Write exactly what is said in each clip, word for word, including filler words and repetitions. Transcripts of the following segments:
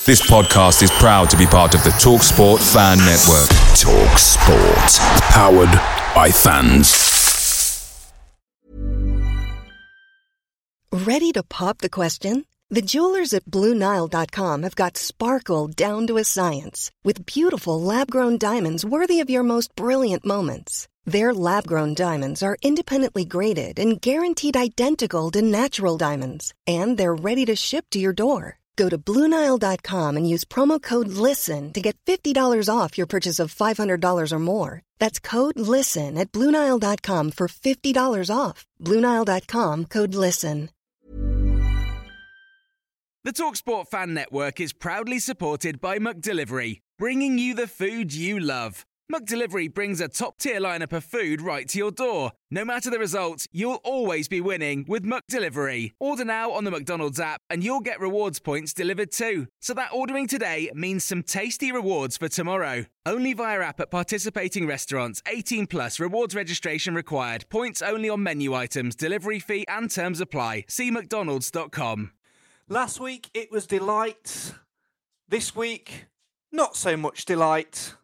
This podcast is proud to be part of the TalkSport Fan Network. TalkSport. Powered by fans. Ready to pop the question? The jewelers at Blue Nile dot com have got sparkle down to a science with beautiful lab-grown diamonds worthy of your most brilliant moments. Their lab-grown diamonds are independently graded and guaranteed identical to natural diamonds, and they're ready to ship to your door. Go to Blue Nile dot com and use promo code LISTEN to get fifty dollars off your purchase of five hundred dollars or more. That's code LISTEN at Blue Nile dot com for fifty dollars off. Blue Nile dot com, code LISTEN. The TalkSport Fan Network is proudly supported by McDelivery, bringing you the food you love. McDelivery brings a top-tier lineup of food right to your door. No matter the result, you'll always be winning with McDelivery. Order now on the McDonald's app and you'll get rewards points delivered too. So that ordering today means some tasty rewards for tomorrow. Only via app at participating restaurants. eighteen plus rewards registration required. Points only on menu items. Delivery fee and terms apply. See mcdonalds dot com. Last week it was delight. This week, not so much delight.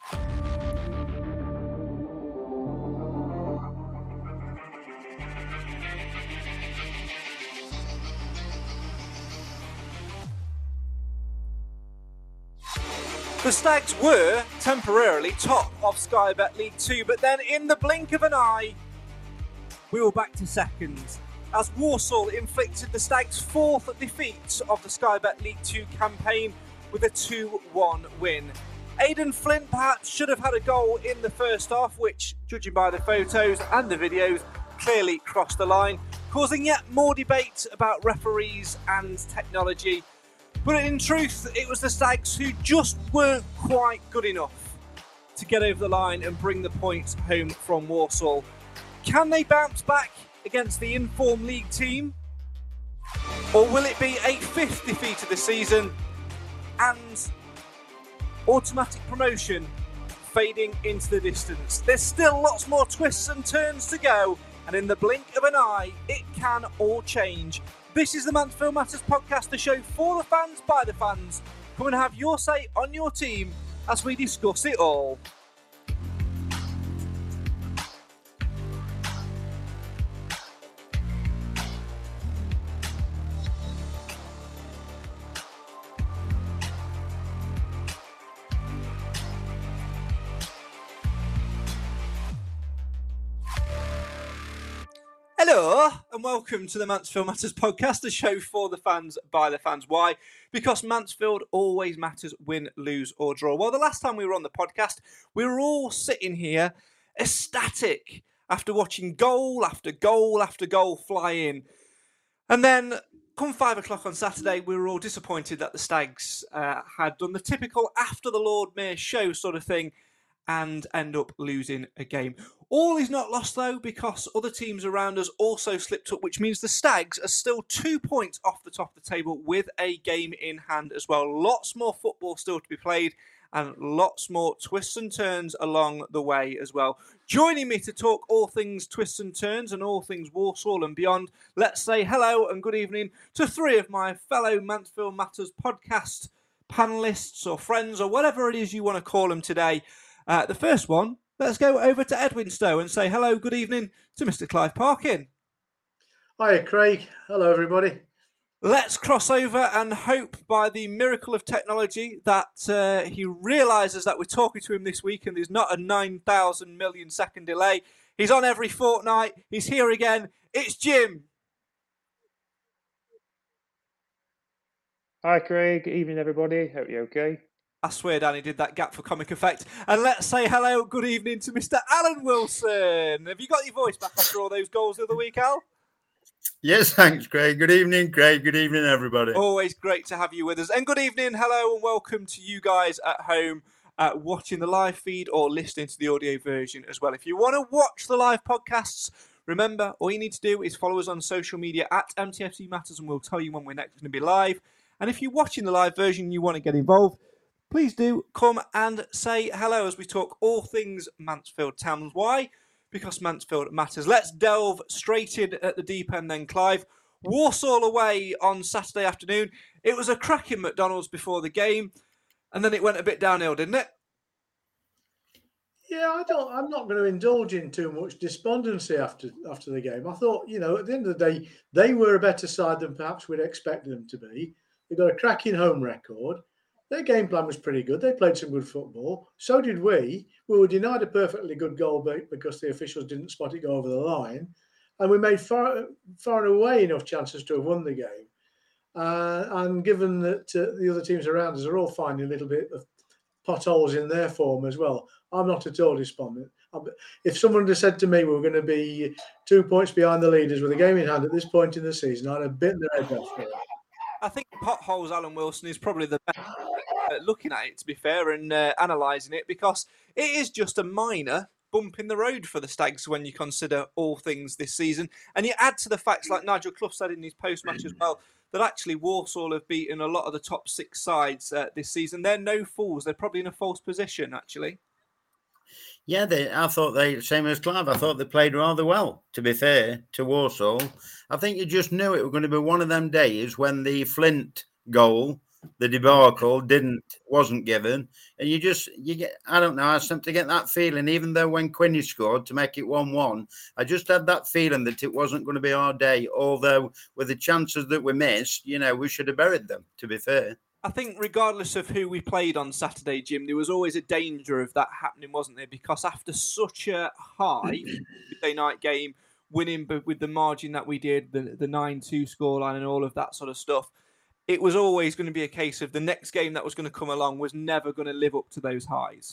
The Stags were temporarily top of Sky Bet League two, but then in the blink of an eye, we were back to second, as Walsall inflicted the Stags' fourth defeat of the Sky Bet League two campaign with a two one win. Aidan Flint perhaps should have had a goal in the first half, which, judging by the photos and the videos, clearly crossed the line, causing yet more debate about referees and technology. But in truth, it was the Stags who just weren't quite good enough to get over the line and bring the points home from Walsall. Can they bounce back against the informed league team? Or will it be a fifth defeat of the season and automatic promotion fading into the distance? There's still lots more twists and turns to go, and in the blink of an eye, it can all change. This is the Mansfield Matters podcast, the show for the fans, by the fans. Come and have your say on your team as we discuss it all. Hello and welcome to the Mansfield Matters podcast, the show for the fans, by the fans. Why? Because Mansfield always matters, win, lose or draw. Well, the last time we were on the podcast, we were all sitting here ecstatic after watching goal after goal after goal fly in. And then come five o'clock on Saturday, we were all disappointed that the Stags uh, had done the typical after the Lord Mayor show sort of thing and end up losing a game. All is not lost, though, because other teams around us also slipped up, which means the Stags are still two points off the top of the table with a game in hand as well. Lots more football still to be played and lots more twists and turns along the way as well. Joining me to talk all things twists and turns and all things Walsall and beyond, let's say hello and good evening to three of my fellow Mansfield Matters podcast panellists or friends or whatever it is you want to call them today. Uh, the first one, let's go over to Edwin Stowe and say hello, good evening to Mister Clive Parkin. Hiya, Craig. Hello, everybody. Let's cross over and hope by the miracle of technology that uh, he realises that we're talking to him this week and there's not a nine thousand million second delay. He's on every fortnight. He's here again. It's Jim. Hi, Craig. Evening, everybody. Hope you're okay. I swear Danny did that gap for comic effect. And let's say hello, good evening to Mister Alan Wilson. Have you got your voice back after all those goals the other week, Al? Yes, thanks, Craig. Good evening, Craig. Good evening, everybody. Always great to have you with us. And good evening, hello, and welcome to you guys at home uh, watching the live feed or listening to the audio version as well. If you want to watch the live podcasts, remember, all you need to do is follow us on social media at M T F C Matters, and we'll tell you when we're next going to be live. And if you're watching the live version and you want to get involved, please do come and say hello as we talk all things Mansfield Town. Why? Because Mansfield matters. Let's delve straight in at the deep end then, Clive. Walsall away on Saturday afternoon. It was a cracking McDonald's before the game, and then it went a bit downhill, didn't it? Yeah, I don't. I'm not going to indulge in too much despondency after after the game. I thought, you know, at the end of the day, they were a better side than perhaps we'd expected them to be. They got a cracking home record. Their game plan was pretty good. They played some good football. So did we. We were denied a perfectly good goal because the officials didn't spot it go over the line, and we made far far and away enough chances to have won the game. Uh, and given that uh, the other teams around us are all finding a little bit of potholes in their form as well, I'm not at all despondent. If someone had said to me we were going to be two points behind the leaders with a game in hand at this point in the season, I'd have bitten their head off for it. I think potholes, Alan Wilson, is probably the best at looking at it, to be fair, and uh, analysing it, because it is just a minor bump in the road for the Stags when you consider all things this season. And you add to the facts, like Nigel Clough said in his post-match as well, that actually Walsall have beaten a lot of the top six sides uh, this season. They're no fools. They're probably in a false position, actually. Yeah, they, I thought they, same as Clive, I thought they played rather well, to be fair, to Walsall. I think you just knew it was going to be one of them days when the Flint goal, the debacle, didn't, wasn't given. And you just, you get, I don't know, I seem to get that feeling, even though when Quinney scored to make it one one, I just had that feeling that it wasn't going to be our day. Although with the chances that we missed, you know, we should have buried them, to be fair. I think regardless of who we played on Saturday, Jim, there was always a danger of that happening, wasn't there? Because after such a high Tuesday night game, winning with the margin that we did, the, the nine two scoreline and all of that sort of stuff, it was always going to be a case of the next game that was going to come along was never going to live up to those highs.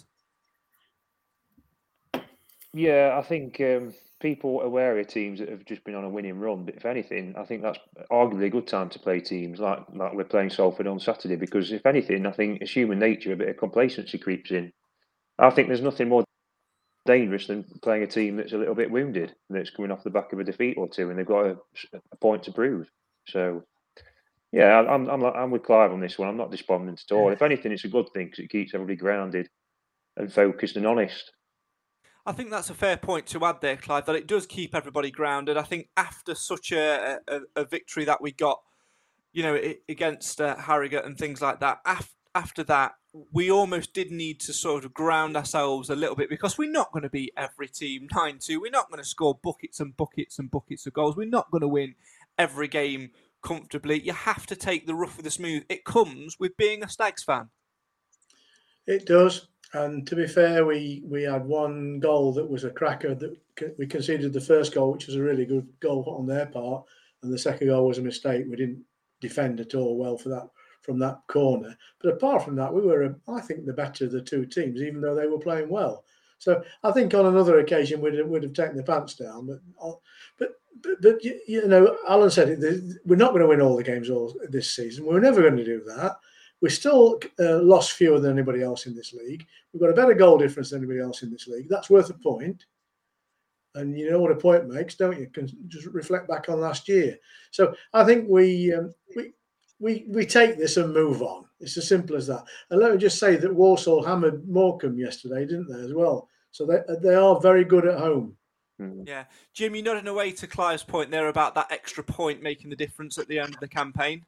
Yeah, I think um, people are wary of teams that have just been on a winning run. But if anything, I think that's arguably a good time to play teams like, like we're playing Salford on Saturday. Because if anything, I think it's human nature, a bit of complacency creeps in. I think there's nothing more dangerous than playing a team that's a little bit wounded, that's coming off the back of a defeat or two, and they've got a, a point to prove. So, yeah, I'm, I'm I'm with Clive on this one. I'm not despondent at all. If anything, it's a good thing because it keeps everybody grounded and focused and honest. I think that's a fair point to add there, Clive, that it does keep everybody grounded. I think after such a, a, a victory that we got, you know, against uh, Harrogate and things like that, af- after that, we almost did need to sort of ground ourselves a little bit, because we're not going to beat every team nine two. We're not going to score buckets and buckets and buckets of goals. We're not going to win every game comfortably. You have to take the rough with the smooth. It comes with being a Stags fan. It does. And to be fair, we, we had one goal that was a cracker. That we conceded the first goal, which was a really good goal on their part, and the second goal was a mistake. We didn't defend at all well for that from that corner. But apart from that, we were, I think, the better of the two teams, even though they were playing well. So I think on another occasion we'd have, would have taken the pants down. But but but, but you, you know, Alan said it. We're not going to win all the games all this season. We're never going to do that. We still uh, lost fewer than anybody else in this league. We've got a better goal difference than anybody else in this league. That's worth a point. And you know what a point makes, don't you? Can just reflect back on last year. So I think we um, we we we take this and move on. It's as simple as that. And let me just say that Walsall hammered Morecambe yesterday, didn't they, as well? So they they are very good at home. Yeah, Jim, you're nodding away to Clive's point there about that extra point making the difference at the end of the campaign.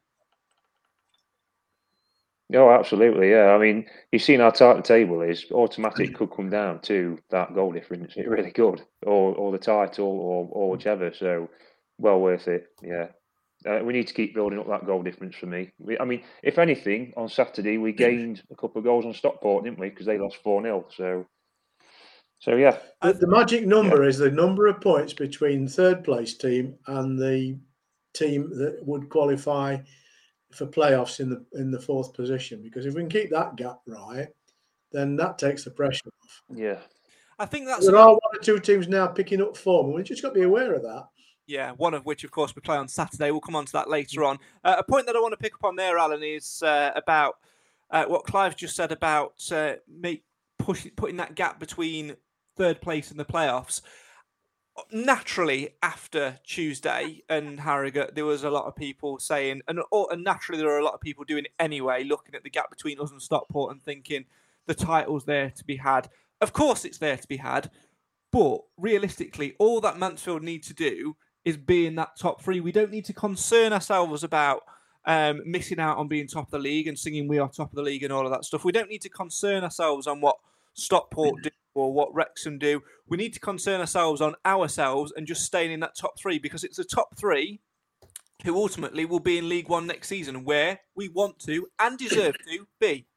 Oh, absolutely, yeah. I mean, you've seen how tight the table is. Automatic could come down to that goal difference. It really could, or or the title, or or whichever. So, well worth it. Yeah, uh, we need to keep building up that goal difference for me. We, I mean, if anything, on Saturday we gained a couple of goals on Stockport, didn't we? Because they lost four nil. So, so yeah. The, the magic number yeah. is the number of points between third place team and the team that would qualify for playoffs in the in the fourth position, because if we can keep that gap right, then that takes the pressure off. Yeah, I think that's there are one or two teams now picking up form, and we've just got to be aware of that. Yeah, one of which, of course, we play on Saturday. We'll come on to that later on. Uh, a point that I want to pick up on there, Alan, is uh, about uh, what Clive just said about uh, make push, putting that gap between third place and the playoffs. Naturally, after Tuesday and Harrogate, there was a lot of people saying, and, and naturally there are a lot of people doing it anyway, looking at the gap between us and Stockport and thinking the title's there to be had. Of course it's there to be had, but realistically, all that Mansfield need to do is being that top three. We don't need to concern ourselves about um, missing out on being top of the league and singing we are top of the league and all of that stuff. We don't need to concern ourselves on what Stockport do or what Wrexham do. We need to concern ourselves on ourselves and just staying in that top three, because it's the top three who ultimately will be in League One next season, where we want to and deserve to be.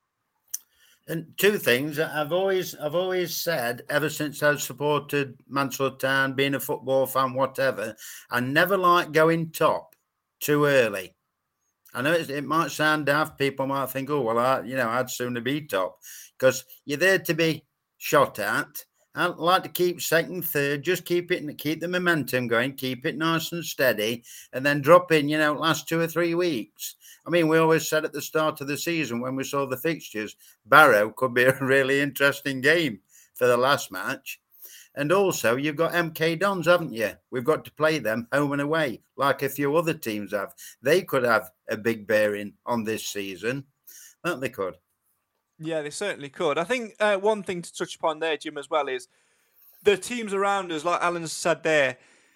And two things I've always I've always said ever since I've supported Mansfield Town, being a football fan, whatever, I never like going top too early. I know it, it might sound daft. People might think, oh, well, I, you know, I'd sooner be top, because you're there to be shot at. I like to keep second, third, just keep it and keep the momentum going, keep it nice and steady, and then drop in, you know, last two or three weeks. I mean, we always said at the start of the season when we saw the fixtures, Barrow could be a really interesting game for the last match. And also, you've got M K Dons, haven't you? We've got to play them home and away, like a few other teams have. They could have a big bearing on this season. That they could. Yeah, they certainly could. I think uh, one thing to touch upon there, Jim, as well, is the teams around us, like Alan said there,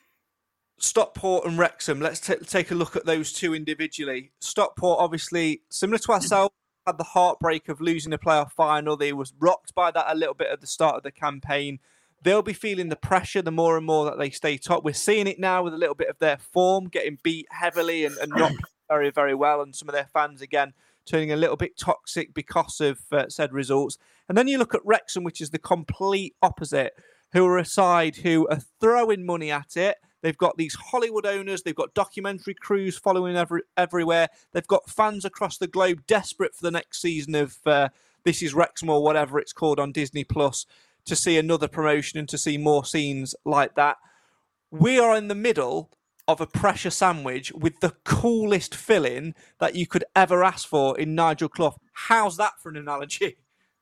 Stockport and Wrexham. Let's t- take a look at those two individually. Stockport, obviously, similar to ourselves, had the heartbreak of losing the playoff final. They was rocked by that a little bit at the start of the campaign. They'll be feeling the pressure the more and more that they stay top. We're seeing it now with a little bit of their form, getting beat heavily and, and not very, very well. And some of their fans, again, turning a little bit toxic because of uh, said results. And then you look at Wrexham, which is the complete opposite, who are a side who are throwing money at it. They've got these Hollywood owners. They've got documentary crews following every, everywhere. They've got fans across the globe desperate for the next season of uh, This Is Wrexham or whatever it's called on Disney Plus to see another promotion and to see more scenes like that. We are in the middle of a pressure sandwich with the coolest fill-in that you could ever ask for in Nigel Clough. How's that for an analogy?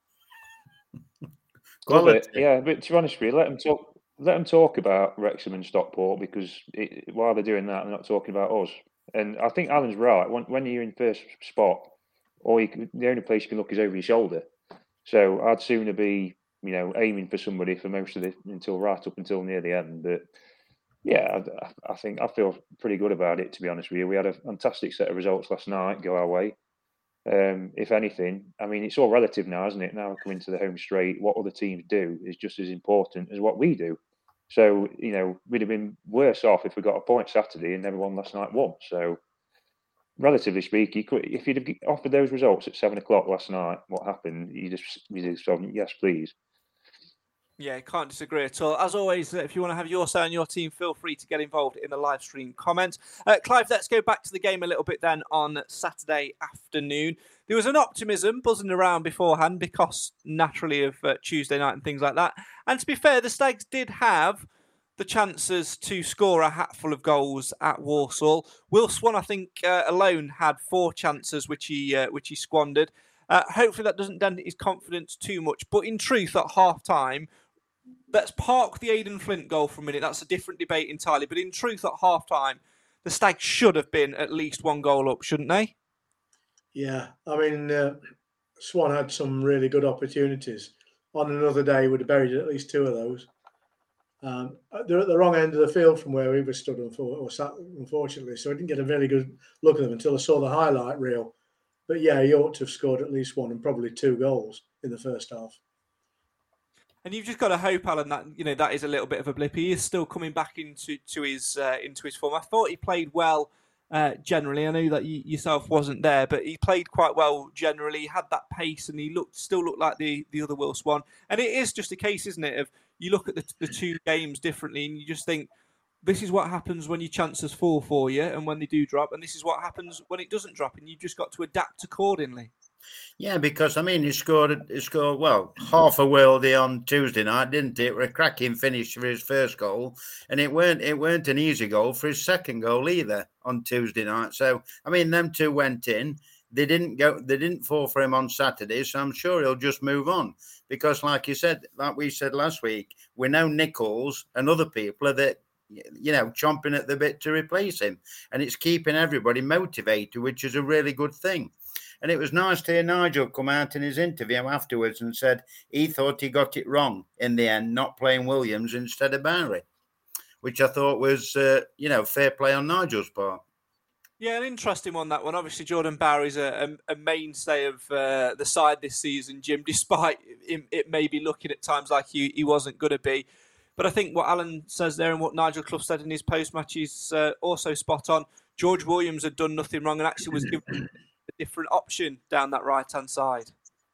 Quality. Yeah, but to be honest with you, let them talk. Let them talk about Wrexham and Stockport, because it, while they're doing that, they're not talking about us. And I think Alan's right. When, when you're in first spot, or you can, the only place you can look is over your shoulder. So I'd sooner be, you know, aiming for somebody for most of it until right up until near the end. But yeah, I, I think I feel pretty good about it, to be honest with you. We had a fantastic set of results last night go our way. Um, if anything, I mean, it's all relative now, isn't it? Now we're coming to the home straight. What other teams do is just as important as what we do. So, you know, we'd have been worse off if we got a point Saturday and everyone last night won. So, relatively speaking, you could, if you'd have offered those results at seven o'clock last night, what happened? You just, you just said, yes, please. Yeah, can't disagree at all. As always, if you want to have your say on your team, feel free to get involved in the live stream comments. Uh, Clive, let's go back to the game a little bit then on Saturday afternoon. There was an optimism buzzing around beforehand because naturally of uh, Tuesday night and things like that. And to be fair, the Stags did have the chances to score a hatful of goals at Walsall. Will Swan, I think, uh, alone had four chances, which he uh, which he squandered. Uh, hopefully that doesn't dent his confidence too much. But in truth, at half-time, let's park the Aidan Flint goal for a minute. That's a different debate entirely. But in truth, at half-time, the Stags should have been at least one goal up, shouldn't they? Yeah, I mean, uh, Swan had some really good opportunities. On another day, would have buried at least two of those. Um, they're at the wrong end of the field from where we were stood, or sat, unfortunately, so I didn't get a very good look at them until I saw the highlight reel. But yeah, he ought to have scored at least one and probably two goals in the first half. And you've just got to hope, Alan, that you know that is a little bit of a blip. He is still coming back into to his uh, into his form. I thought he played well uh, generally. I know that you yourself wasn't there, but he played quite well generally. He had that pace, and he looked still looked like the, the other Will Swan. And it is just a case, isn't it, of you look at the, the two games differently, and you just think this is what happens when your chances fall for you, and when they do drop, and this is what happens when it doesn't drop, and you've just got to adapt accordingly. Yeah, because, I mean, he scored, he scored well, half a worldie on Tuesday night, didn't it? A cracking finish for his first goal. And it weren't it weren't an easy goal for his second goal either on Tuesday night. So, I mean, them two went in. They didn't go, they didn't fall for him on Saturday, so I'm sure he'll just move on. Because, like you said, like we said last week, we know Nichols and other people are that, you know, chomping at the bit to replace him. And it's keeping everybody motivated, which is a really good thing. And it was nice to hear Nigel come out in his interview afterwards and said he thought he got it wrong in the end, not playing Williams instead of Barry. which I thought was, uh, you know, fair play on Nigel's part. Yeah, an interesting one, that one. Obviously, Jordan Bowery's a, a, a mainstay of uh, the side this season, Jim, despite it, it maybe looking at times like he, he wasn't going to be. But I think what Alan says there and what Nigel Clough said in his post-match is uh, also spot on. George Williams had done nothing wrong and actually was given a different option down that right-hand side.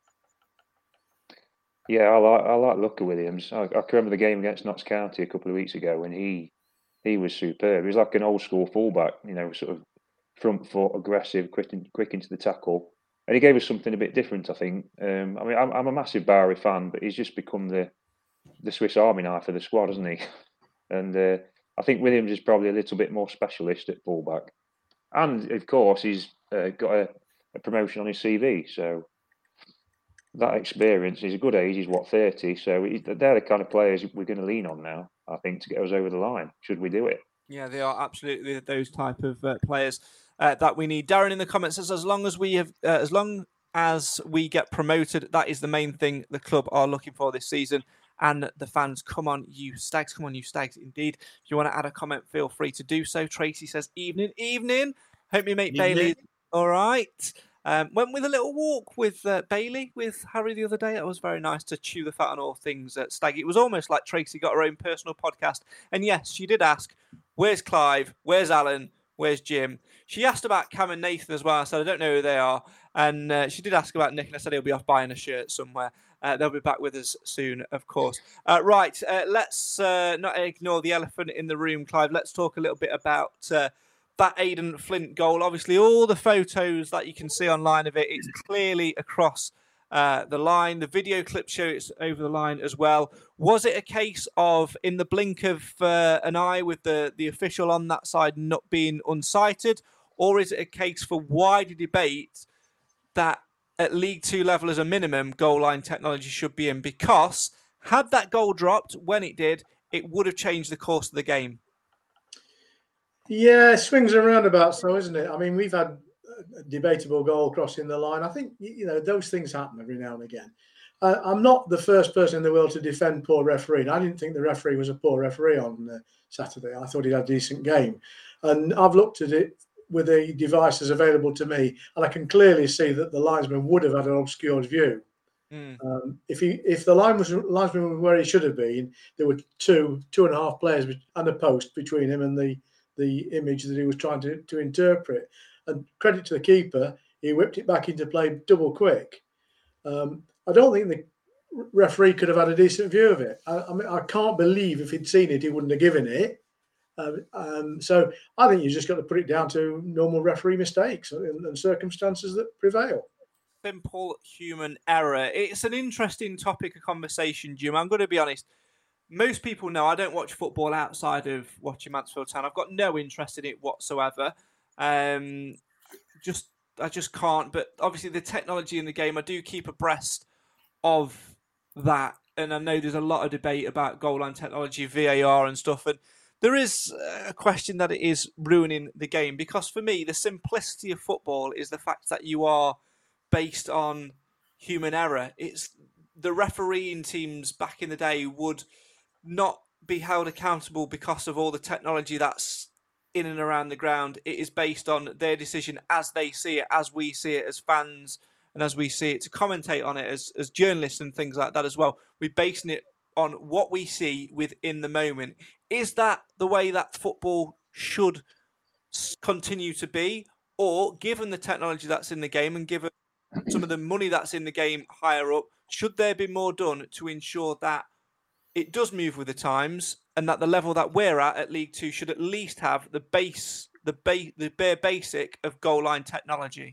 Yeah, I like I like Luca Williams. I, I can remember the game against Notts County a couple of weeks ago when he he was superb. He was like an old school fullback, you know, sort of front foot, aggressive, quick, in, quick into the tackle, and he gave us something a bit different. I think. Um, I mean, I'm, I'm a massive Bowery fan, but he's just become the the Swiss Army knife of the squad, hasn't he? And uh, I think Williams is probably a little bit more specialist at fullback, and of course he's uh, got a, a promotion on his C V, so. That experience, he's a good age, he's what, thirty, so he, they're the kind of players we're going to lean on now, I think, to get us over the line, should we do it. Yeah, they are absolutely those type of uh, players uh, that we need. Darren in the comments says, as long as we have, uh, as long as we get promoted, that is the main thing the club are looking for this season. And the fans, come on, you Stags, come on, you Stags, indeed. If you want to add a comment, feel free to do so. Tracy says, evening, evening. Hope you mate Bailey all right. Um, went with a little walk with uh, Bailey, with Harry the other day. It was very nice to chew the fat on all things at Stag. It was almost like Tracy got her own personal podcast. And yes, she did ask, where's Clive? Where's Alan? Where's Jim? She asked about Cam and Nathan as well. I said, I don't know who they are. And uh, she did ask about Nick, and I said he'll be off buying a shirt somewhere. Uh, they'll be back with us soon, of course. Uh, right, uh, let's uh, not ignore the elephant in the room, Clive. Let's talk a little bit about... Uh, that Aidan Flint goal. Obviously, all the photos that you can see online of it, it's clearly across uh, the line. The video clips show it's over the line as well. Was it a case of, in the blink of uh, an eye, with the, the official on that side not being unsighted? Or is it a case for wider debate that at League Two level as a minimum, goal line technology should be in? Because had that goal dropped when it did, it would have changed the course of the game. Yeah, swings and roundabouts, though, isn't it? I mean, we've had a debatable goal crossing the line. I think, you know, those things happen every now and again. Uh, I'm not the first person in the world to defend poor refereeing. I didn't think the referee was a poor referee on uh, Saturday. I thought he had a decent game. And I've looked at it with the devices available to me, and I can clearly see that the linesman would have had an obscured view. Mm. Um, if he, if the line was linesman was where he should have been, there were two, two and a half players and a post between him and the the image that he was trying to, to interpret. And credit to the keeper, he whipped it back into play double quick. Um, I don't think the referee could have had a decent view of it. I, I mean, I can't believe if he'd seen it, he wouldn't have given it. Um, um, so I think you just got to put it down to normal referee mistakes and, and circumstances that prevail. Simple human error. It's an interesting topic of conversation, Jim. I'm going to be honest. Most people know I don't watch football outside of watching Mansfield Town. I've got no interest in it whatsoever. Um, just I just can't. But obviously the technology in the game, I do keep abreast of that. And I know there's a lot of debate about goal line technology, V A R and stuff. And there is a question that it is ruining the game. Because for me, the simplicity of football is the fact that you are based on human error. It's the refereeing teams back in the day would not be held accountable because of all the technology that's in and around the ground. It is based on their decision as they see it, as we see it as fans, and as we see it to commentate on it as, as journalists and things like that as well. We're basing it on what we see within the moment. Is that the way that football should continue to be? Or given the technology that's in the game and given some of the money that's in the game higher up, should there be more done to ensure that it does move with the times, and that the level that we're at at League Two should at least have the base, the ba- the bare basic of goal line technology?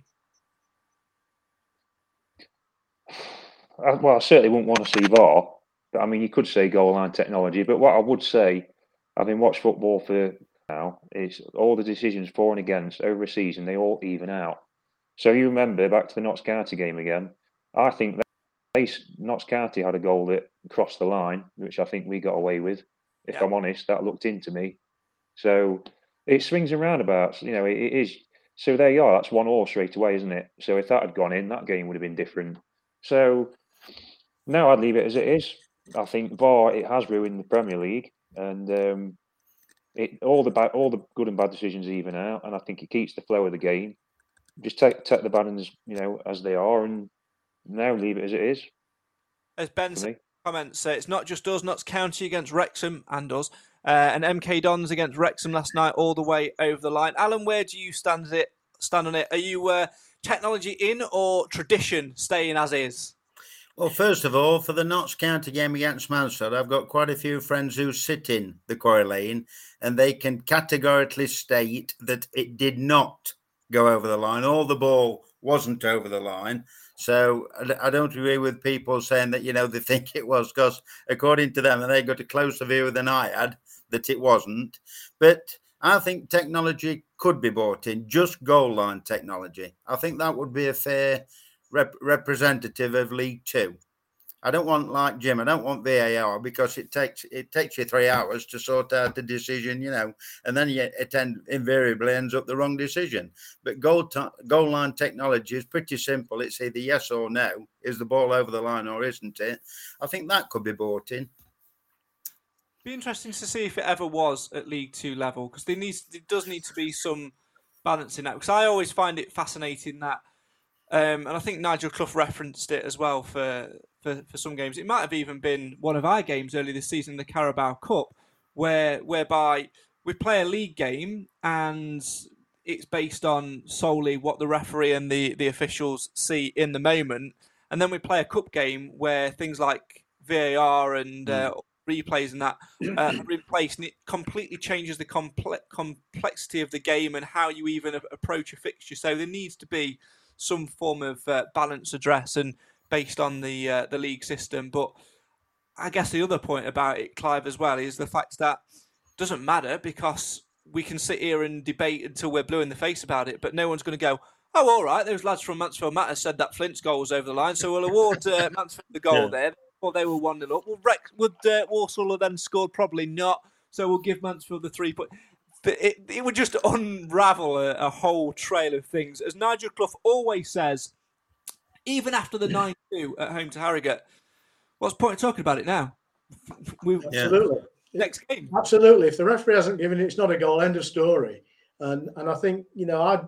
Well, I certainly wouldn't want to see V A R, but I mean, you could say goal line technology. But what I would say, having watched football for now, is all the decisions for and against over a season, they all even out. So you remember back to the Notts County game again. I think that Notts County had a goal that crossed the line, which I think we got away with. If yeah. I'm honest, that looked into me. So it swings and roundabouts. You know, it, it is. So there you are. That's one all straight away, isn't it? So if that had gone in, that game would have been different. So no, I'd leave it as it is. I think V A R, it has ruined the Premier League, and um, it, all the bad, all the good and bad decisions even out, and I think it keeps the flow of the game. Just take take the bad ones, you know, as they are, and now leave it as it is. As Ben said, comments, uh, it's not just us, Notts County against Wrexham and us, uh, and M K Dons against Wrexham last night, all the way over the line. Alan, where do you stand it? Stand on it? Are you uh, technology in or tradition staying as is? Well, first of all, for the Notts County game against Mansfield, I've got quite a few friends who sit in the Quarry Lane, and they can categorically state that it did not go over the line, or the ball wasn't over the line. So I don't agree with people saying that, you know, they think it was, because according to them, and they got a closer view than I had, that it wasn't. But I think technology could be brought in, just goal line technology. I think that would be a fair rep- representative of League Two. I don't want, like Jim, I don't want V A R, because it takes it takes you three hours to sort out the decision, you know, and then you, it end, invariably ends up the wrong decision. But goal, t- goal line technology is pretty simple. It's either yes or no. Is the ball over the line or isn't it? I think that could be brought in. Be interesting to see if it ever was at League Two level, because there needs there does need to be some balance in that. Because I always find it fascinating that, um, and I think Nigel Clough referenced it as well for, for for some games. It might have even been one of our games early this season, the Carabao Cup, where whereby we play a league game and it's based on solely what the referee and the, the officials see in the moment, and then we play a cup game where things like V A R and uh, replays and that uh, are in place, and it completely changes the comple- complexity of the game and how you even a- approach a fixture. So there needs to be some form of uh, balance address and based on the uh, the league system. But I guess the other point about it, Clive, as well, is the fact that it doesn't matter, because we can sit here and debate until we're blue in the face about it, but no one's going to go, oh, all right, those lads from Mansfield Matters said that Flint's goal was over the line, so we'll award uh, Mansfield the goal yeah. there. Well, they were one nil up. Well, Rex, would uh, Walsall have then scored? Probably not. So we'll give Mansfield the three point. It, it would just unravel a, a whole trail of things. As Nigel Clough always says, even after the nine two at home to Harrogate, what's the point of talking about it now? We, Absolutely. Next game. Absolutely. If the referee hasn't given it, it's not a goal. End of story. And and I think, you know, I'd,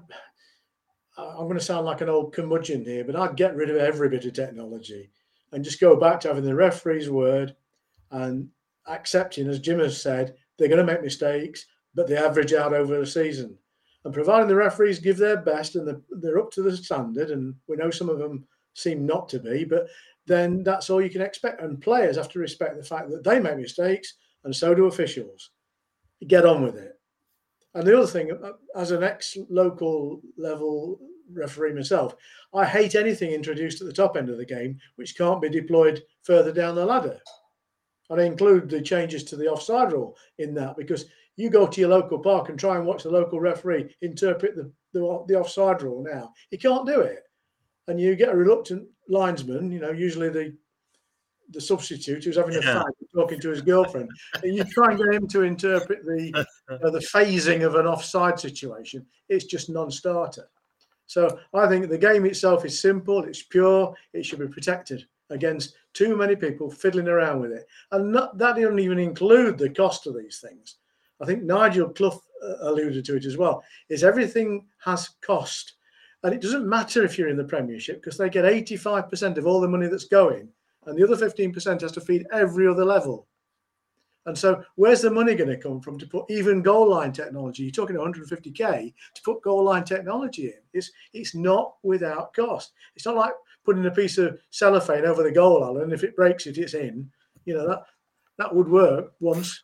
I'm going to sound like an old curmudgeon here, but I'd get rid of every bit of technology and just go back to having the referee's word and accepting, as Jim has said, they're going to make mistakes, but they average out over the season. And providing the referees give their best and they're up to the standard, and we know some of them seem not to be, but then that's all you can expect. And players have to respect the fact that they make mistakes, and so do officials. Get on with it. And the other thing, as an ex-local level referee myself, I hate anything introduced at the top end of the game which can't be deployed further down the ladder. And I include the changes to the offside rule in that, because you go to your local park and try and watch the local referee interpret the, the, the offside rule now. You can't do it. And you get a reluctant linesman, you know, usually the the substitute who's having a yeah. fight talking to his girlfriend, and you try and get him to interpret the you know, the phasing of an offside situation. It's just non-starter. So I think the game itself is simple, it's pure, it should be protected against too many people fiddling around with it. And not, that doesn't even include the cost of these things. I think Nigel Clough alluded to it as well, is everything has cost. And it doesn't matter if you're in the Premiership, because they get eighty-five percent of all the money that's going, and the other fifteen percent has to feed every other level. And so where's the money going to come from to put even goal line technology? You're talking one hundred fifty K to put goal line technology in. It's it's not without cost. It's not like putting a piece of cellophane over the goal, Alan, and if it breaks it, it's in. You know, that that would work once.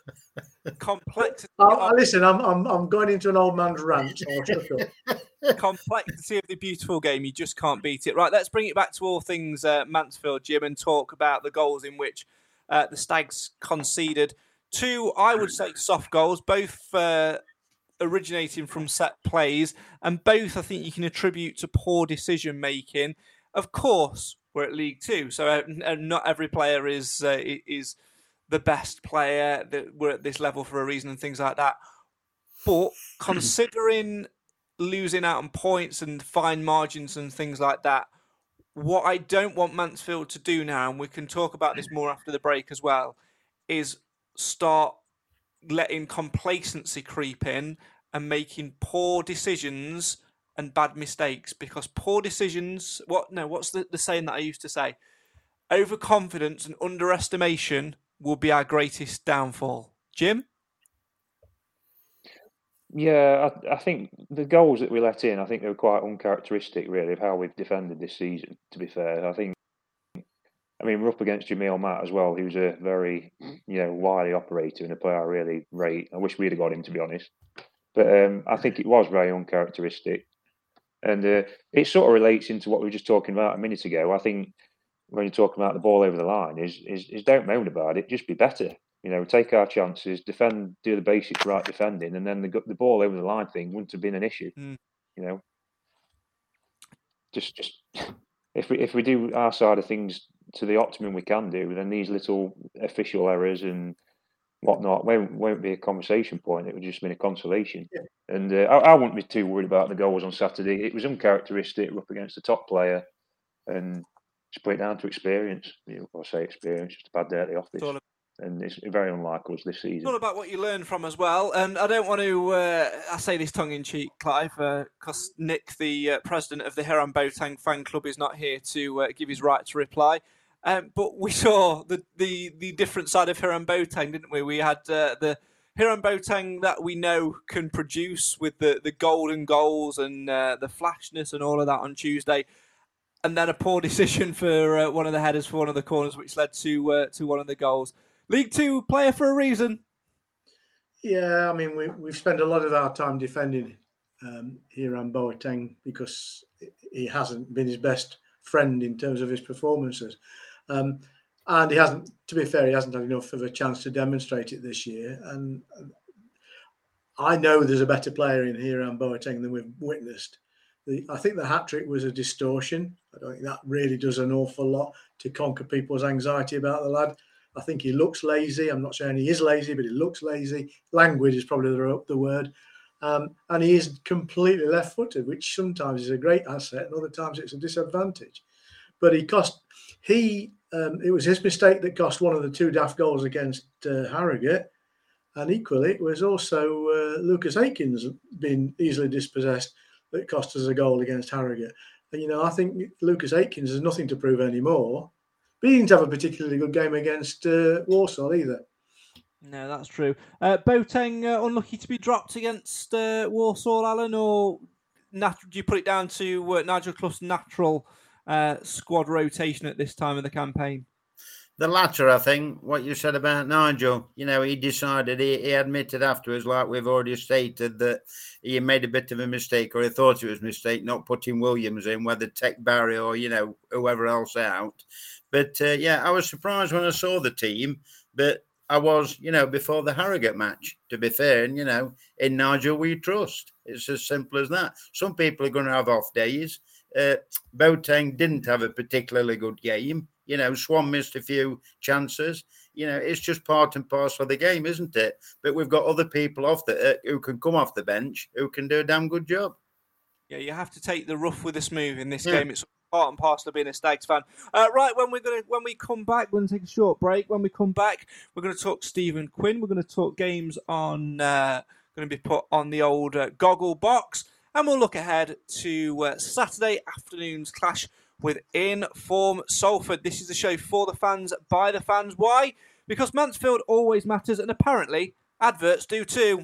Complexity. Oh, listen, I'm I'm I'm going into an old man's rant. So I'll shut up. Complexity of the beautiful game, you just can't beat it. Right, let's bring it back to all things uh, Mansfield, Jim, and talk about the goals in which uh, the Stags conceded. Two, I would say, soft goals, both uh, originating from set plays, and both I think you can attribute to poor decision making. Of course, we're at League Two, so uh, not every player is uh, is the best player. That we're at this level for a reason and things like that. But considering losing out on points and fine margins and things like that, what I don't want Mansfield to do now, and we can talk about this more after the break as well, is start letting complacency creep in and making poor decisions and bad mistakes. Because poor decisions, what no, what's the, the saying that I used to say? Overconfidence and underestimation will be our greatest downfall. Jim? Yeah, I, I think the goals that we let in, I think they were quite uncharacteristic, really, of how we've defended this season, to be fair. I think, I mean, we're up against Jamil Matt as well, who's a very, you know, wily operator and a player I really rate. I wish we'd have got him, to be honest. But um, I think it was very uncharacteristic. And uh, it sort of relates into what we were just talking about a minute ago. I think when you're talking about the ball over the line, is, is, is don't moan about it, just be better. You know, take our chances, defend, do the basics right defending, and then the the ball over the line thing wouldn't have been an issue. Mm. You know, just just if we if we do our side of things to the optimum we can do, then these little official errors and whatnot won't won't be a conversation point. It would just be a consolation. Yeah. And uh, I, I wouldn't be too worried about the goals on Saturday. It was uncharacteristic. We're up against the top player, and just put it down to experience. You know, or say experience, just a bad day at the office. And it's very unlike us this season. It's all about what you learn from as well. And I don't want to, uh, I say this tongue-in-cheek, Clive, because uh, Nick, the uh, president of the Hiram Boateng fan club, is not here to uh, give his right to reply. Um, but we saw the, the, the different side of Hiram Boateng, didn't we? We had uh, the Hiram Boateng that we know can produce with the, the golden goals and uh, the flashness and all of that on Tuesday. And then a poor decision for uh, one of the headers for one of the corners, which led to uh, to one of the goals. League Two player for a reason. Yeah, I mean, we, we've spent a lot of our time defending um, Hiram Boateng because he hasn't been his best friend in terms of his performances. Um, and he hasn't, to be fair, he hasn't had enough of a chance to demonstrate it this year. And I know there's a better player in Hiram Boateng than we've witnessed. The, I think the hat-trick was a distortion. I don't think that really does an awful lot to conquer people's anxiety about the lad. I think he looks lazy. I'm not saying he is lazy, but he looks lazy. Languid is probably the, the word. Um, and he is completely left-footed, which sometimes is a great asset and other times it's a disadvantage. But he cost, he, um, it was his mistake that cost one of the two daft goals against uh, Harrogate. And equally, it was also uh, Lucas Akins being easily dispossessed that cost us a goal against Harrogate. And, you know, I think Lucas Akins has nothing to prove anymore. But he didn't have a particularly good game against uh, Walsall either. No, that's true. Uh, Boateng uh, unlucky to be dropped against uh, Walsall, Alan, or nat- do you put it down to uh, Nigel Clough's natural uh, squad rotation at this time of the campaign? The latter, I think, what you said about Nigel. You know, he decided, he, he admitted afterwards, like we've already stated, that he made a bit of a mistake, or he thought it was a mistake, not putting Williams in, whether Tech Barry or, you know, whoever else out. But, uh, yeah, I was surprised when I saw the team, but I was, you know, before the Harrogate match, to be fair. And, you know, in Nigel we trust. It's as simple as that. Some people are going to have off days. Uh, Boateng didn't have a particularly good game. You know, Swan missed a few chances. You know, it's just part and parcel of the game, isn't it? But we've got other people off the, uh, who can come off the bench who can do a damn good job. Yeah, you have to take the rough with the smooth in this yeah. game. It's part and parcel of being a Stags fan. Uh, right, when we're gonna when we come back, we're gonna take a short break. When we come back, we're gonna talk Stephen Quinn. We're gonna talk games on uh, going to be put on the old uh, goggle box, and we'll look ahead to uh, Saturday afternoon's clash with Inform Salford. This is the show for the fans, by the fans. Why? Because Mansfield always matters, and apparently adverts do too.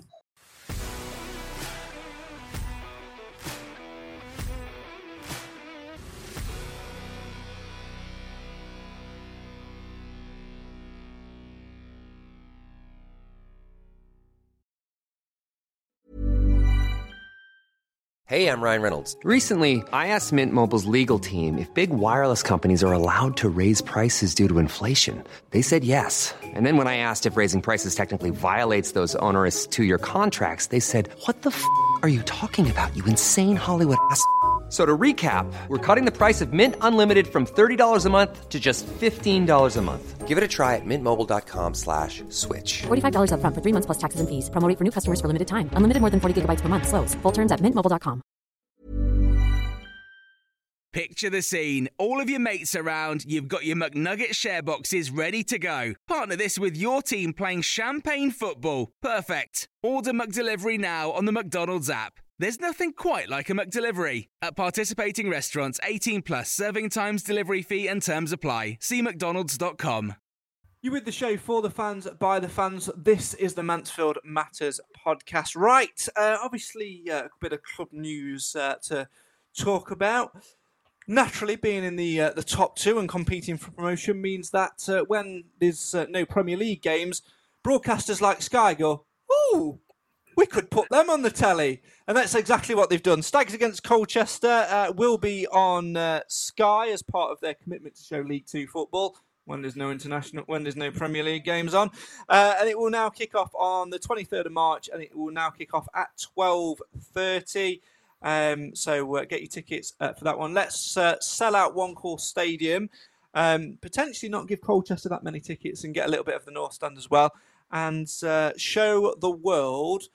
Hey, I'm Ryan Reynolds. Recently, I asked Mint Mobile's legal team if big wireless companies are allowed to raise prices due to inflation. They said yes. And then when I asked if raising prices technically violates those onerous two-year contracts, they said, what the f*** are you talking about, you insane Hollywood ass f- So to recap, we're cutting the price of Mint Unlimited from thirty dollars a month to just fifteen dollars a month. Give it a try at mintmobile.com slash switch. forty-five dollars up front for three months plus taxes and fees. Promo rate for new customers for limited time. Unlimited more than forty gigabytes per month. Slows full terms at mint mobile dot com. Picture the scene. All of your mates around, you've got your McNugget share boxes ready to go. Partner this with your team playing champagne football. Perfect. Order McDelivery now on the McDonald's app. There's nothing quite like a McDelivery. At participating restaurants, eighteen plus, serving times, delivery fee and terms apply. See mcdonalds dot com. You with the show for the fans, by the fans. This is the Mansfield Matters podcast. Right, uh, obviously uh, a bit of club news uh, to talk about. Naturally, being in the uh, the top two and competing for promotion means that uh, when there's uh, no Premier League games, broadcasters like Sky go, ooh, we could put them on the telly. And that's exactly what they've done. Stags against Colchester uh, will be on uh, Sky as part of their commitment to show League Two football when there's no international, when there's no Premier League games on. Uh, and it will now kick off on the twenty-third of March, and it will now kick off at twelve thirty. Um, so uh, get your tickets uh, for that one. Let's uh, sell out One Call Stadium. Um, potentially not give Colchester that many tickets and get a little bit of the North Stand as well. And uh, show the world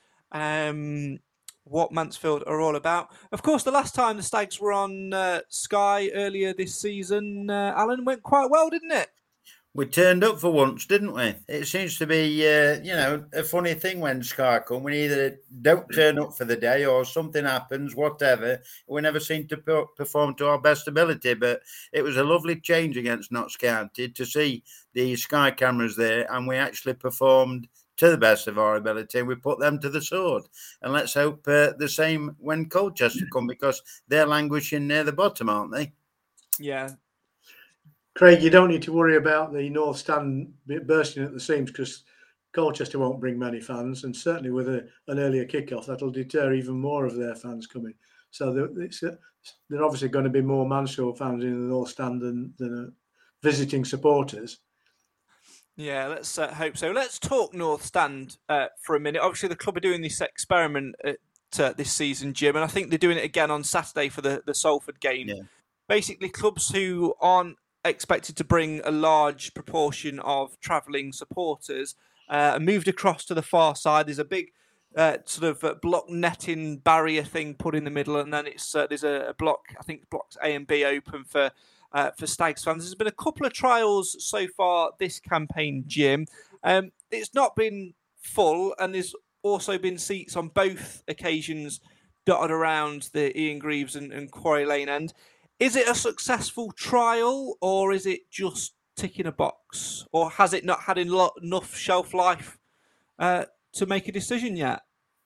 um, what Mansfield are all about. Of course, the last time the Stags were on uh, Sky earlier this season, uh, Alan, went quite well, didn't it? We turned up for once, didn't we? It seems to be, uh, you know, a funny thing when Sky come. We either don't turn up for the day or something happens, whatever. We never seem to perform to our best ability. But it was a lovely change against Notts County to see the Sky cameras there, and we actually performed to the best of our ability. We put them to the sword. And let's hope uh, the same when Colchester come, because they're languishing near the bottom, aren't they? Yeah. Craig, you don't need to worry about the North Stand bursting at the seams, because Colchester won't bring many fans, and certainly with a, an earlier kickoff, that'll deter even more of their fans coming. So there, it's, there are obviously going to be more Mansfield fans in the North Stand than, than uh, visiting supporters. Yeah, let's uh, hope so. Let's talk North Stand uh, for a minute. Obviously, the club are doing this experiment at, uh, this season, Jim, and I think they're doing it again on Saturday for the, the Salford game. Yeah. Basically, clubs who aren't expected to bring a large proportion of travelling supporters uh, are moved across to the far side. There's a big uh, sort of uh, block netting barrier thing put in the middle, and then it's uh, there's a, a block, I think blocks A and B open for uh, for Stags fans. There's been a couple of trials so far this campaign, Jim. Um, it's not been full, and there's also been seats on both occasions dotted around the Ian Greaves and, and Quarry Lane end. Is it a successful trial, or is it just ticking a box? Or has it not had enough shelf life uh, to make a decision yet?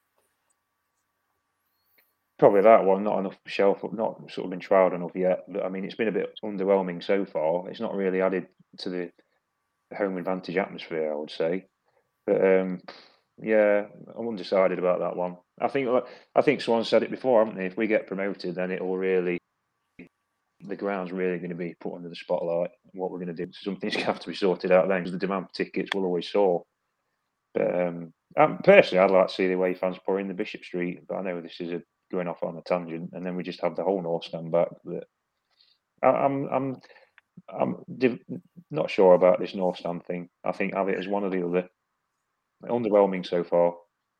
Probably that one, not enough shelf, not sort of been trialled enough yet. But I mean, it's been a bit underwhelming so far. It's not really added to the home advantage atmosphere, I would say. But um, yeah, I'm undecided about that one. I think I think someone said it before, haven't they? If we get promoted, then it will really, the ground's really going to be put under the spotlight. What we're going to do, something's going to have to be sorted out then, because the demand for tickets will always soar. But um, um, personally, I'd like to see the away fans pour in the Bishop Street, but I know this is a, going off on a tangent, and then we just have the whole North Stand back. But I, I'm, I'm, I'm div- not sure about this North Stand thing. I think have it as one or the other. Underwhelming so far.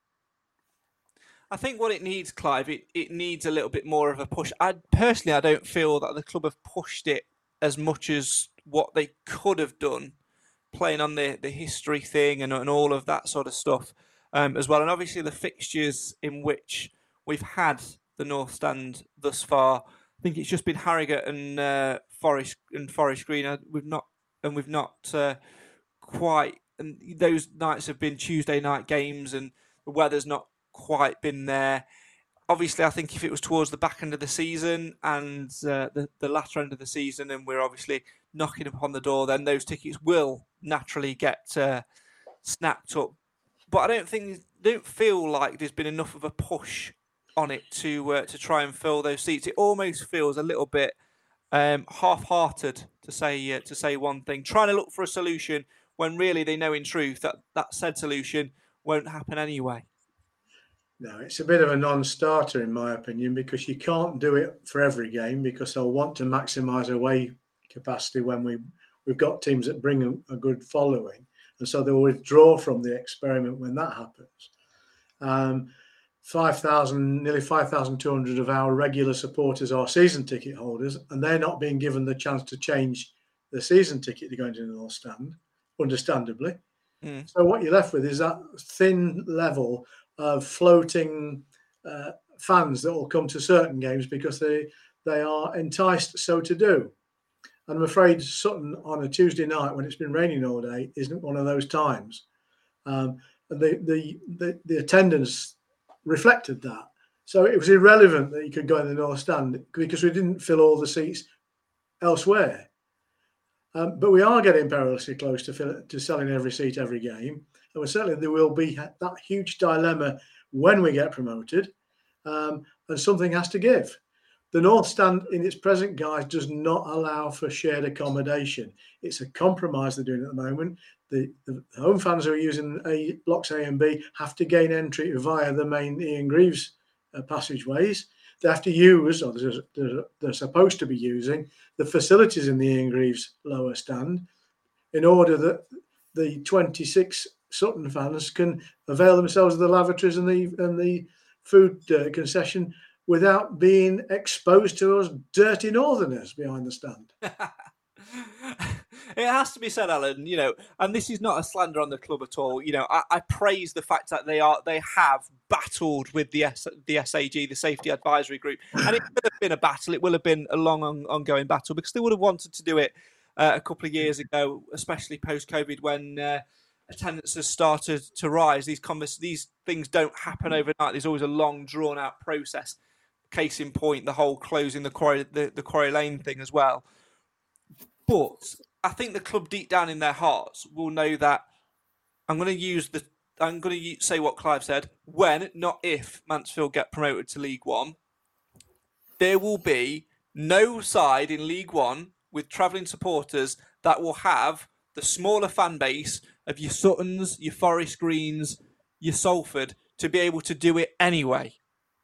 I think what it needs, Clive, it, it needs a little bit more of a push. I personally, I don't feel that the club have pushed it as much as what they could have done, playing on the, the history thing and, and all of that sort of stuff um, as well. And obviously the fixtures in which we've had the North Stand thus far, I think it's just been Harrogate and uh, Forest and Forest Green. We've not and we've not uh, quite. And those nights have been Tuesday night games, and the weather's not quite been there. Obviously, I think if it was towards the back end of the season and uh, the, the latter end of the season, and we're obviously knocking upon the door, then those tickets will naturally get uh, snapped up. But I don't think, don't feel like there's been enough of a push on it to uh, to try and fill those seats. It almost feels a little bit um, half-hearted to say uh, to say one thing, trying to look for a solution when really they know in truth that that said solution won't happen anyway. No, it's a bit of a non-starter in my opinion, because you can't do it for every game, because they'll want to maximise away capacity when we, we've got teams that bring a, a good following. And so they'll withdraw from the experiment when that happens. Um, five thousand, nearly five thousand two hundred of our regular supporters are season ticket holders, and they're not being given the chance to change the season ticket to go into the North Stand, understandably. Mm. So what you're left with is that thin level of floating uh, fans that will come to certain games because they, they are enticed so to do. And I'm afraid Sutton on a Tuesday night when it's been raining all day isn't one of those times. Um, the, the, the, the attendance reflected that. So it was irrelevant that you could go in the North Stand because we didn't fill all the seats elsewhere. Um, but we are getting perilously close to, fill, to selling every seat every game. And certainly there will be that huge dilemma when we get promoted, um, and something has to give. The North Stand in its present guise does not allow for shared accommodation. It's a compromise they're doing at the moment. The, the home fans who are using A, blocks A and B have to gain entry via the main Ian Greaves uh, passageways. They have to use, or they're, they're, they're supposed to be using, the facilities in the Ian Greaves lower stand in order that the twenty-six Sutton fans can avail themselves of the lavatories and the and the food uh, concession without being exposed to us dirty northerners behind the stand. It has to be said, Alan, you know, and this is not a slander on the club at all. You know, I, I praise the fact that they are they have battled with the S, the S A G, the Safety Advisory Group, and it will have been a battle. It will have been a long, on, ongoing battle because they would have wanted to do it uh, a couple of years ago, especially post-COVID when uh, attendance has started to rise. These convers- these things don't happen overnight. There's always a long, drawn-out process. Case in point, the whole closing the quarry, the, the Quarry Lane thing as well. But I think the club deep down in their hearts will know that I'm going to use the I'm going to say what Clive said, when, not if, Mansfield get promoted to League One, there will be no side in League One with travelling supporters that will have the smaller fan base of your Suttons, your Forest Greens, your Salford to be able to do it anyway.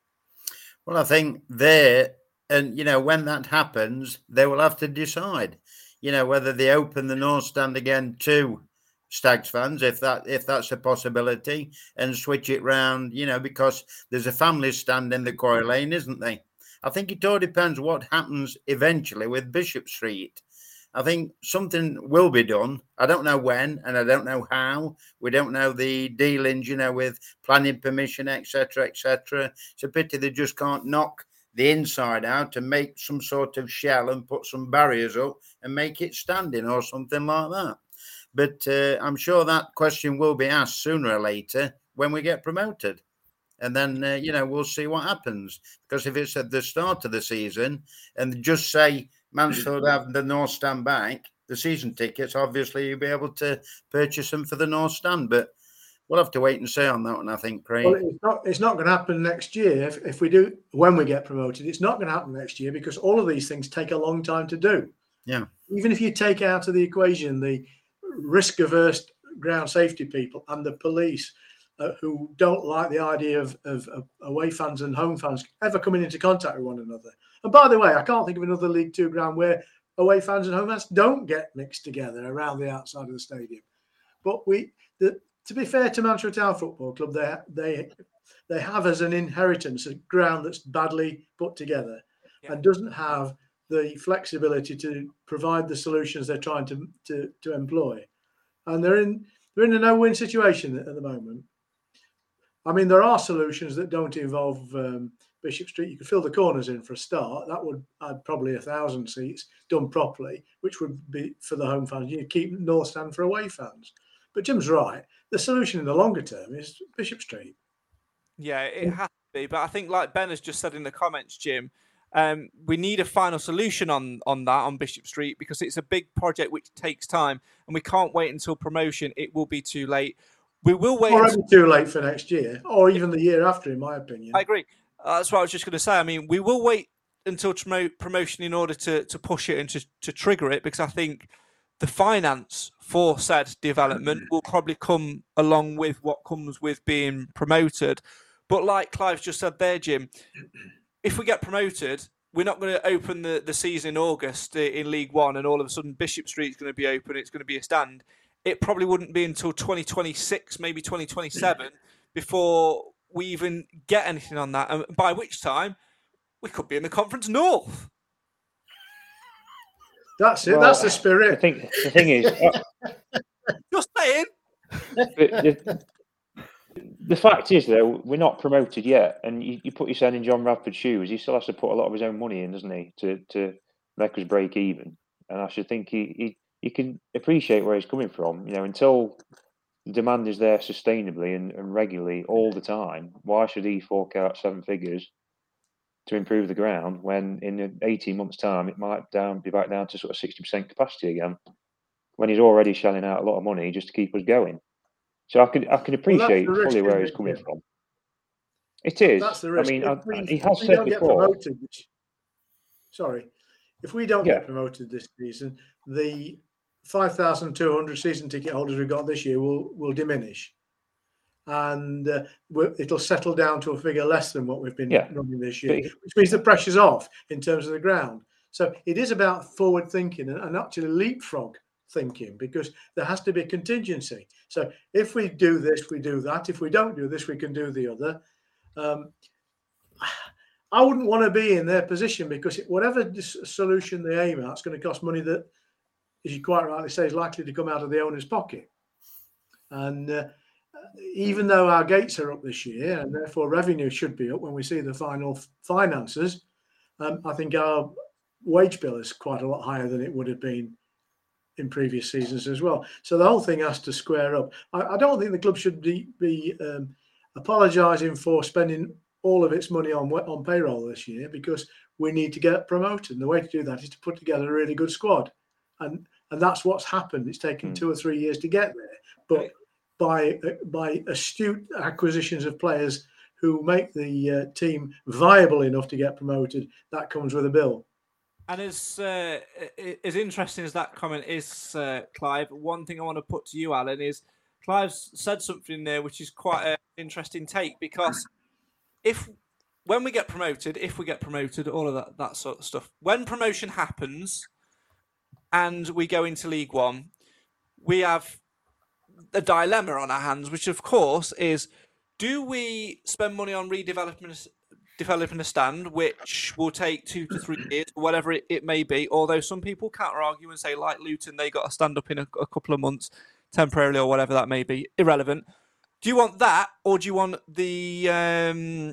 Well, I think there, and, you know, when that happens, they will have to decide. You know, whether they open the North Stand again to Stags fans, if that if that's a possibility, and switch it round, you know, because there's a family stand in the Quarry Lane, isn't there? I think it all depends what happens eventually with Bishop Street. I think something will be done. I don't know when, and I don't know how. We don't know the dealings, you know, with planning permission, et cetera, et cetera. It's a pity they just can't knock the inside out and make some sort of shell and put some barriers up and make it standing or something like that. But uh, I'm sure that question will be asked sooner or later when we get promoted. And then, uh, you know, we'll see what happens. Because if it's at the start of the season and just say Mansfield have the North Stand back, the season tickets, obviously you'll be able to purchase them for the North Stand. But we'll have to wait and see on that one, I think, Craig. Well, it's not, it's not going to happen next year. If, if we do, when we get promoted, it's not going to happen next year because all of these things take a long time to do. Yeah. Even if you take out of the equation the risk-averse ground safety people and the police uh, who don't like the idea of, of, of away fans and home fans ever coming into contact with one another. And by the way, I can't think of another League Two ground where away fans and home fans don't get mixed together around the outside of the stadium. But we, the, to be fair to Mansfield Town Football Club, they they they have as an inheritance a ground that's badly put together yeah. and doesn't have the flexibility to provide the solutions they're trying to, to, to employ. And they're in they're in a no-win situation at the moment. I mean, there are solutions that don't involve um, Bishop Street. You could fill the corners in for a start. That would add probably a thousand seats done properly, which would be for the home fans. You keep North Stand for away fans. But Jim's right. The solution in the longer term is Bishop Street. Yeah, it has to be. But I think, like Ben has just said in the comments, Jim, um, we need a final solution on, on that, on Bishop Street, because it's a big project which takes time, and we can't wait until promotion. It will be too late. We will wait. Or until... too late for next year, or even the year after, in my opinion. I agree. Uh, that's what I was just going to say. I mean, we will wait until promo- promotion in order to, to push it and to, to trigger it, because I think the finance for said development will probably come along with what comes with being promoted. But like Clive's just said there, Jim, if we get promoted, we're not going to open the, the season in August in League One and all of a sudden Bishop Street's going to be open, it's going to be a stand. It probably wouldn't be until twenty twenty-six, maybe twenty twenty-seven, before we even get anything on that, and by which time we could be in the Conference North. That's it. Well, That's the spirit. I think the thing is, uh, just saying. The, the, the fact is, though, we're not promoted yet, and you, you put yourself in John Radford's shoes. He still has to put a lot of his own money in, doesn't he, to to make us break even? And I should think he, he you can appreciate where he's coming from. You know, until the demand is there sustainably and, and regularly all the time, why should he fork out seven figures to improve the ground when in eighteen months' time it might down be back down to sort of sixty percent capacity again, when he's already shelling out a lot of money just to keep us going? So I can I can appreciate well, fully where he's coming from. It is. That's the risk. I mean, if I, we, he has if we said don't before. Get promoted, sorry, if we don't Yeah. get promoted this season, the five thousand two hundred season ticket holders we got this year will will diminish, and uh, it'll settle down to a figure less than what we've been Yeah. running this year, But- which means the pressure's off in terms of the ground. So it is about forward thinking and, and actually leapfrog thinking, because there has to be a contingency. So if we do this, we do that. If we don't do this, we can do the other. Um, I wouldn't want to be in their position, because whatever solution they aim at, it's going to cost money that, as you quite rightly say, is likely to come out of the owner's pocket. And uh, even though our gates are up this year, and therefore revenue should be up when we see the final finances, um, I think our wage bill is quite a lot higher than it would have been in previous seasons as well. So the whole thing has to square up. I, I don't think the club should be, be um, apologising for spending all of its money on on payroll this year, because we need to get promoted. And the way to do that is to put together a really good squad. And and that's what's happened. It's taken mm. two or three years to get there. But by by astute acquisitions of players who make the uh, team viable enough to get promoted, that comes with a bill. And as uh, as interesting as that comment is, uh, Clive, one thing I want to put to you, Alan, is Clive's said something there which is quite an interesting take, because if when we get promoted, if we get promoted, all of that, that sort of stuff, when promotion happens and we go into League One, we have a dilemma on our hands, which of course is, do we spend money on redevelopment developing a stand, which will take two to three years, whatever it, it may be, although some people counter argue and say, like Luton, they got to stand up in a, a couple of months temporarily or whatever that may be, irrelevant. Do you want that, or do you want the um,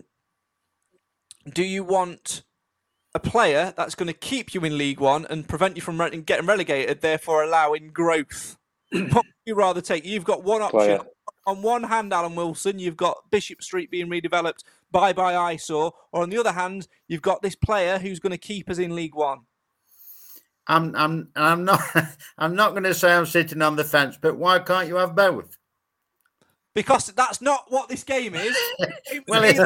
do you want a player that's going to keep you in League One and prevent you from re- getting relegated, therefore allowing growth? What would you rather take? You've got one option. Player. On one hand, Alan Wilson, you've got Bishop Street being redeveloped, bye-bye eyesore. Or on the other hand, you've got this player who's going to keep us in League One. I'm, I'm, I'm not, I'm not going to say I'm sitting on the fence, but why can't you have both? Because that's not what this game is. Well, if,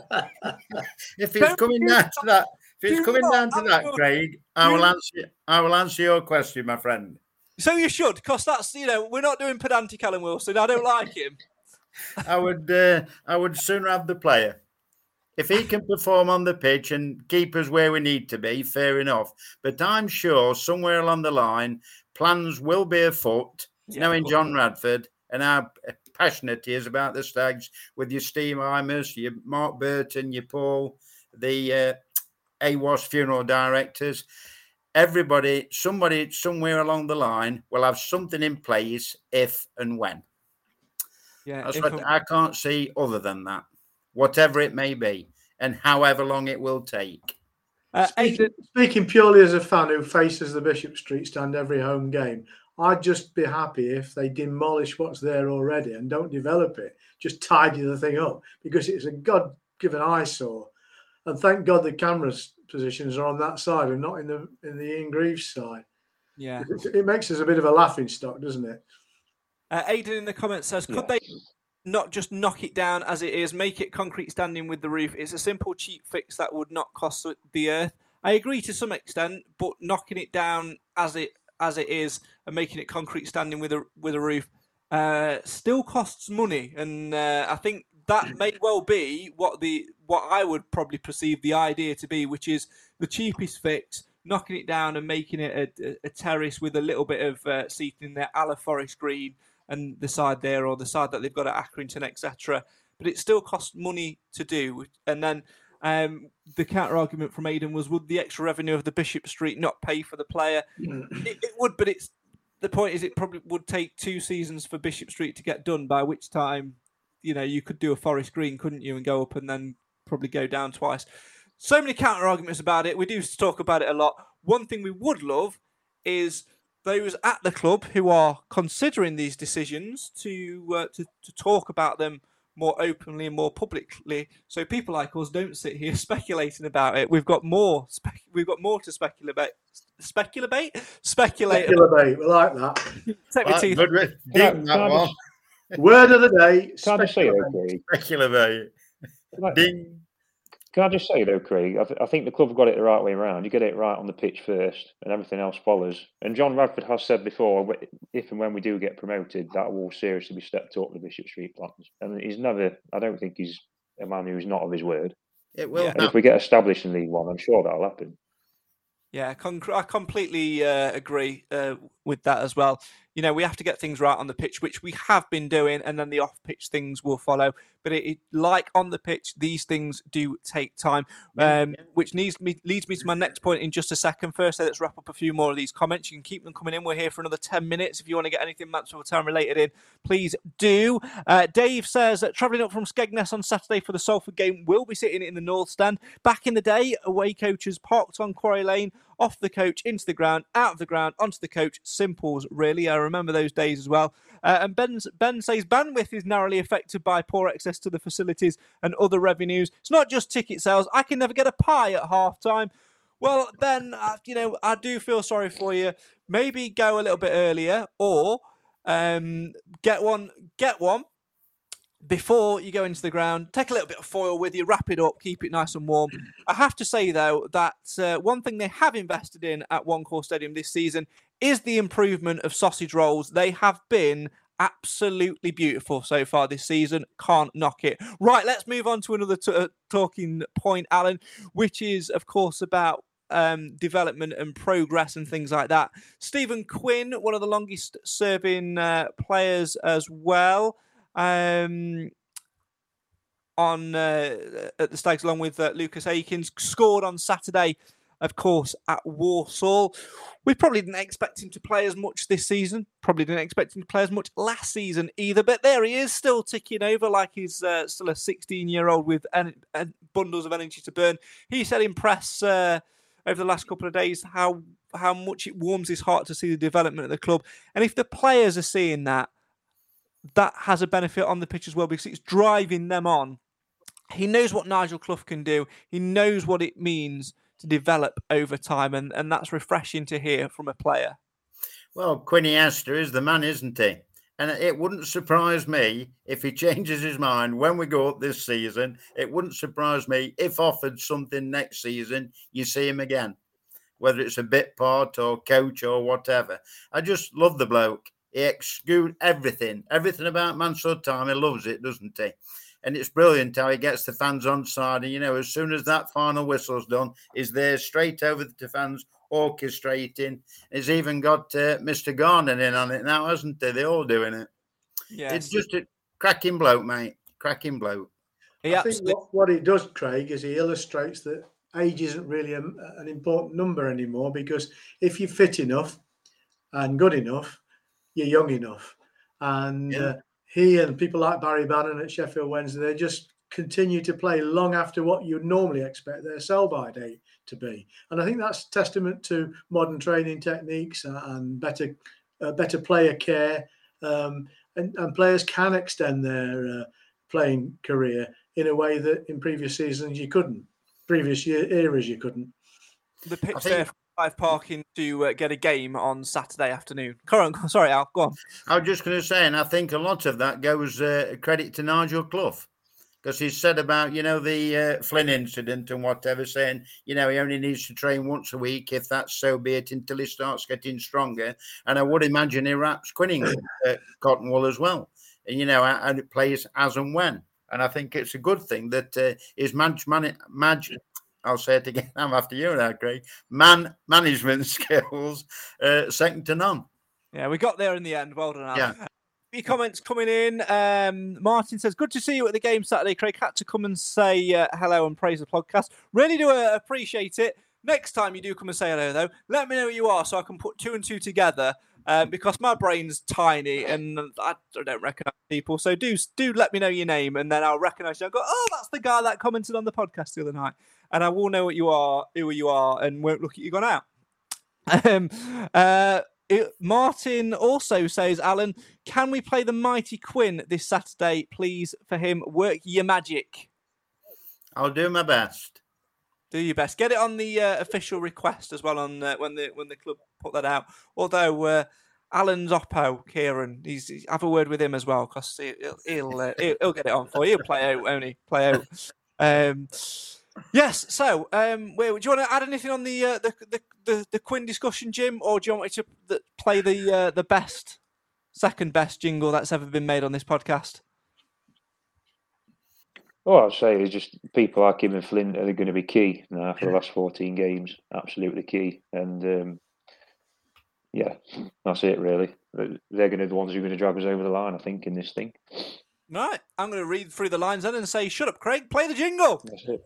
if it's coming down to that, if it's coming down to that, Craig, I will answer. I will answer your question, my friend. So you should, because that's, you know, we're not doing pedantic Alan Wilson. I don't like him. I would, uh, I would sooner have the player. If he can perform on the pitch and keep us where we need to be, fair enough. But I'm sure somewhere along the line, plans will be afoot. Yeah, knowing John Radford and how passionate he is about the Stags, with your Steve Imus, your Mark Burton, your Paul, the uh, A W O S funeral directors. Everybody, somebody somewhere along the line will have something in place if and when. Yeah, That's what I can't see other than that, whatever it may be, and however long it will take. Uh, speaking, speaking purely as a fan who faces the Bishop Street stand every home game, I'd just be happy if they demolish what's there already and don't develop it. Just tidy the thing up, because it's a God-given eyesore. And thank God the cameras positions are on that side and not in the in the Ian Greaves side. Yeah, it, it makes us a bit of a laughing stock, doesn't it? Uh, Aidan in the comments says, could yeah. they not just knock it down as it is, make it concrete standing with the roof? It's a simple, cheap fix that would not cost the earth. I agree to some extent, but knocking it down as it as it is and making it concrete standing with a with a roof uh, still costs money, and uh, I think that may well be what the what I would probably perceive the idea to be, which is the cheapest fix, knocking it down and making it a, a terrace with a little bit of uh, seating there, a la Forest Green, and the side there, or the side that they've got at Accrington, et cetera. but it still costs money to do. And then um, the counter argument from Aidan was, would the extra revenue of the Bishop Street not pay for the player? it, it would, but it's the point is it probably would take two seasons for Bishop Street to get done, by which time, you know, you could do a Forest Green, couldn't you, and go up and then probably go down twice. So many counter arguments about it. We do talk about it a lot. One thing we would love is those at the club who are considering these decisions to uh, to, to talk about them more openly and more publicly, so people like us don't sit here speculating about it. We've got more. Spe- we've got more to speculate. Speculate. Speculate. Speculate. We like that. Take me teeth. Good, ding that one. Word of the day. Can I just say though, Craig? Speculate. Ding. Can I just say though, Craig? I, th- I think the club have got it the right way around. You get it right on the pitch first, and everything else follows. And John Radford has said before, if and when we do get promoted, that will seriously be stepped up the Bishop Street plans. And he's never. I don't think he's a man who's not of his word. It will. And if we get established in League One, I'm sure that'll happen. Yeah, con- I completely uh, agree uh, with that as well. You know, we have to get things right on the pitch, which we have been doing, and then the off-pitch things will follow. But it, it, like on the pitch, these things do take time, um, which needs me, leads me to my next point in just a second. First, let's wrap up a few more of these comments. You can keep them coming in. We're here for another ten minutes. If you want to get anything Mansfield Town related in, please do. Uh, Dave says, travelling up from Skegness on Saturday for the Salford game, will be sitting in the North Stand. Back in the day, away coaches parked on Quarry Lane, off the coach, into the ground, out of the ground, onto the coach. Simples, really. I remember those days as well. Uh, and Ben, Ben says bandwidth is narrowly affected by poor access to the facilities and other revenues. It's not just ticket sales. I can never get a pie at half time. Well, Ben, uh, you know, I do feel sorry for you. Maybe go a little bit earlier, or um, get one, get one before you go into the ground. Take a little bit of foil with you, wrap it up, keep it nice and warm. I have to say, though, that uh, one thing they have invested in at One Call Stadium this season is the improvement of sausage rolls. They have been absolutely beautiful so far this season. Can't knock it. Right, let's move on to another t- uh, talking point, Alan, which is, of course, about um, development and progress and things like that. Stephen Quinn, one of the longest serving uh, players as well, um, on uh, at the Stags, along with uh, Lucas Akins, scored on Saturday, of course, at Walsall. We probably didn't expect him to play as much this season. Probably didn't expect him to play as much last season either. But there he is, still ticking over like he's uh, still a sixteen-year-old with en- en- bundles of energy to burn. He said in press uh, over the last couple of days how how much it warms his heart to see the development of the club. And if the players are seeing that, that has a benefit on the pitch as well, because it's driving them on. He knows what Nigel Clough can do. He knows what it means to develop over time, and, and that's refreshing to hear from a player. Well, Quinny Astor is the man, isn't he? And it wouldn't surprise me if he changes his mind when we go up this season. It wouldn't surprise me if offered something next season, you see him again, whether it's a bit part or coach or whatever. I just love the bloke. He exudes everything, everything about Mansfield Town. He loves it, doesn't he? And it's brilliant how he gets the fans on side. And, you know, as soon as that final whistle's done, he's there straight over the fans, orchestrating. He's even got uh, Mister Garner in on it now, hasn't he? They're all doing it. Yes. It's just a cracking bloke, mate. Cracking bloke. He I absolutely- think what, what he does, Craig, is he illustrates that age isn't really a, an important number anymore, because if you're fit enough and good enough, you're young enough. And... Yeah. Uh, He and people like Barry Bannon at Sheffield Wednesday, they just continue to play long after what you'd normally expect their sell-by date to be. And I think that's testament to modern training techniques and better uh, better player care. Um, and, and players can extend their uh, playing career in a way that in previous seasons you couldn't. Previous year eras you couldn't. The pitch think- there for five parking to uh, get a game on Saturday afternoon. Current, sorry, Al, go on. I was just going to say, and I think a lot of that goes uh, credit to Nigel Clough, because he said about, you know, the uh, Flynn incident and whatever, saying, you know, he only needs to train once a week, if that's so be it, until he starts getting stronger. And I would imagine he wraps Quinning uh, cotton wool as well, and, you know, and it plays as and when. And I think it's a good thing that uh, his manage, man, manage, I'll say it again, I'm after you now, Craig, man management skills, uh, second to none. Yeah, we got there in the end. Well done, Al. Yeah. your comments coming in. Um, Martin says, good to see you at the game Saturday, Craig. Had to come and say uh, hello and praise the podcast. Really do uh, appreciate it. Next time you do come and say hello, though, let me know who you are so I can put two and two together um, because my brain's tiny and I don't recognise people. So do do let me know your name and then I'll recognise you. I'll go, oh, that's the guy that commented on the podcast the other night. And I will know what you are, who you are, and won't look at you gone out. Um, uh, it, Martin also says, Alan, can we play the Mighty Quinn this Saturday, please, for him? Work your magic. I'll do my best. Do your best. Get it on the uh, official request as well on uh, when the when the club put that out. Although uh, Alan's Oppo, Kieran, he's, he's have a word with him as well because he'll he'll, uh, he'll he'll get it on for you. He'll play out, only play out. Um, yes. So, um, wait, do you want to add anything on the uh, the, the the the Quinn discussion, Jim, or do you want me to the, play the uh, the best, second best jingle that's ever been made on this podcast? All I'd say is just people like him and Flint are going to be key now for the last fourteen games. Absolutely key. And um, yeah, that's it really. They're going to be the ones who are going to drag us over the line, I think, in this thing. Right. I'm going to read through the lines then and say, shut up, Craig, play the jingle. That's it.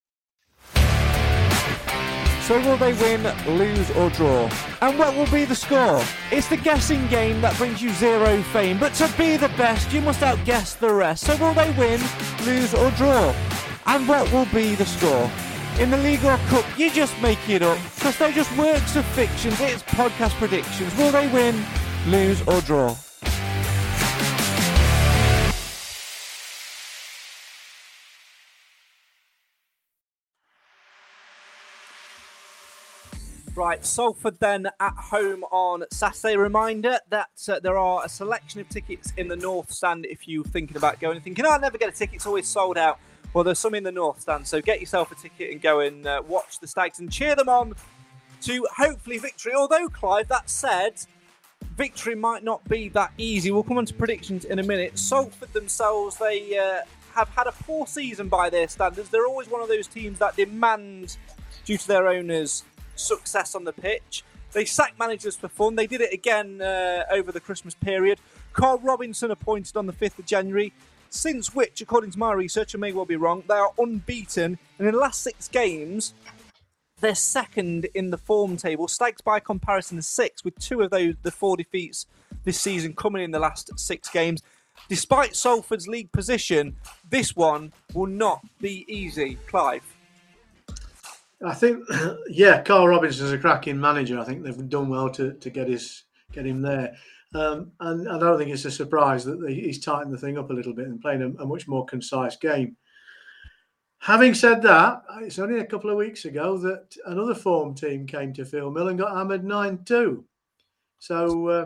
So will they win, lose or draw? And what will be the score? It's the guessing game that brings you zero fame. But to be the best, you must outguess the rest. So will they win, lose or draw? And what will be the score? In the League or Cup, you just make it up. Because they're just works of fictions. It's podcast predictions. Will they win, lose or draw? Right, Salford then at home on Saturday. Reminder that uh, there are a selection of tickets in the North Stand if you're thinking about going and thinking, oh, I'll never get a ticket, it's always sold out. Well, there's some in the North Stand, so get yourself a ticket and go and uh, watch the Stags and cheer them on to hopefully victory. Although, Clive, that said, victory might not be that easy. We'll come on to predictions in a minute. Salford themselves, they uh, have had a poor season by their standards. They're always one of those teams that demand, due to their owners, success on the pitch. They sack managers for fun. They did it again uh, over the Christmas period. Carl Robinson appointed on the fifth of January, since which, according to my research, I may well be wrong, they are unbeaten. And in the last six games, they're second in the form table. Stags, by comparison, are six, with two of those, the four defeats this season coming in the last six games. Despite Salford's league position, this one will not be easy. Clive? I think, yeah, Carl Robinson's a cracking manager. I think they've done well to, to get his get him there. Um, and I don't think it's a surprise that he's tightened the thing up a little bit and playing a, a much more concise game. Having said that, it's only a couple of weeks ago that another form team came to Phil Mill and got hammered nine two. So uh,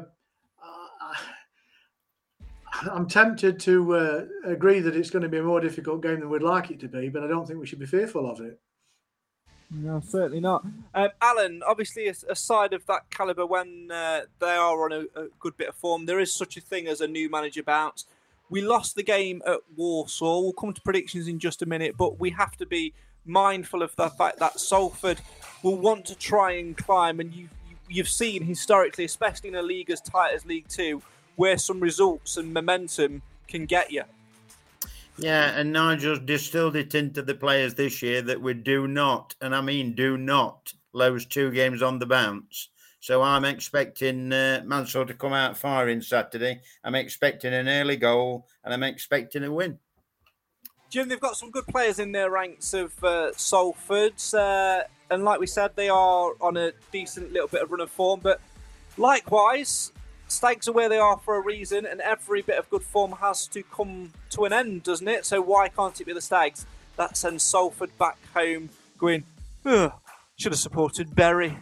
I'm tempted to uh, agree that it's going to be a more difficult game than we'd like it to be, but I don't think we should be fearful of it. No, certainly not. Um, Alan, obviously, a side of that calibre, when uh, they are on a, a good bit of form, there is such a thing as a new manager bounce. We lost the game at Walsall. We'll come to predictions in just a minute, but we have to be mindful of the fact that Salford will want to try and climb. And you, you've seen historically, especially in a league as tight as League Two, where some results and momentum can get you. Yeah, and Nigel's distilled it into the players this year that we do not, and I mean do not, lose two games on the bounce. So I'm expecting uh, Mansell to come out firing Saturday. I'm expecting an early goal, and I'm expecting a win. Jim, they've got some good players in their ranks of uh, Salford, uh, and like we said, they are on a decent little bit of run of form, but likewise, Stags are where they are for a reason, and every bit of good form has to come to an end, doesn't it? So why can't it be the Stags that sends Salford back home going, ugh, should have supported Bury?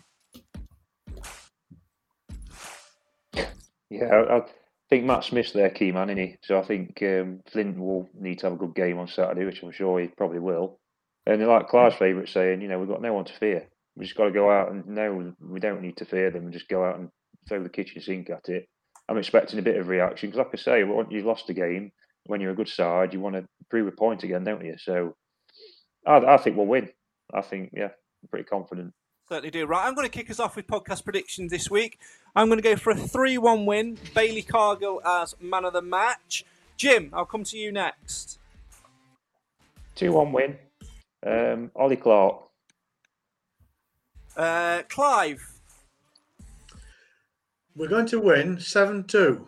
Yeah, I, I think Matt Smith's their key man, isn't he? So I think um, Flint will need to have a good game on Saturday, which I'm sure he probably will. And like Clive's favourite saying, you know, we've got no one to fear. We just got to go out and no, we don't need to fear them and just go out and throw the kitchen sink at it. I'm expecting a bit of reaction because, like I say, when you've lost a game, when you're a good side, you want to prove a point again, don't you? So I, I think we'll win. I think, yeah, I'm pretty confident. Certainly do. Right, I'm going to kick us off with podcast predictions this week. I'm going to go for a three one win. Bailey Cargill as man of the match. Jim, I'll come to you next. two one win. Um, Ollie Clark. Uh, Clive. We're going to win seven two.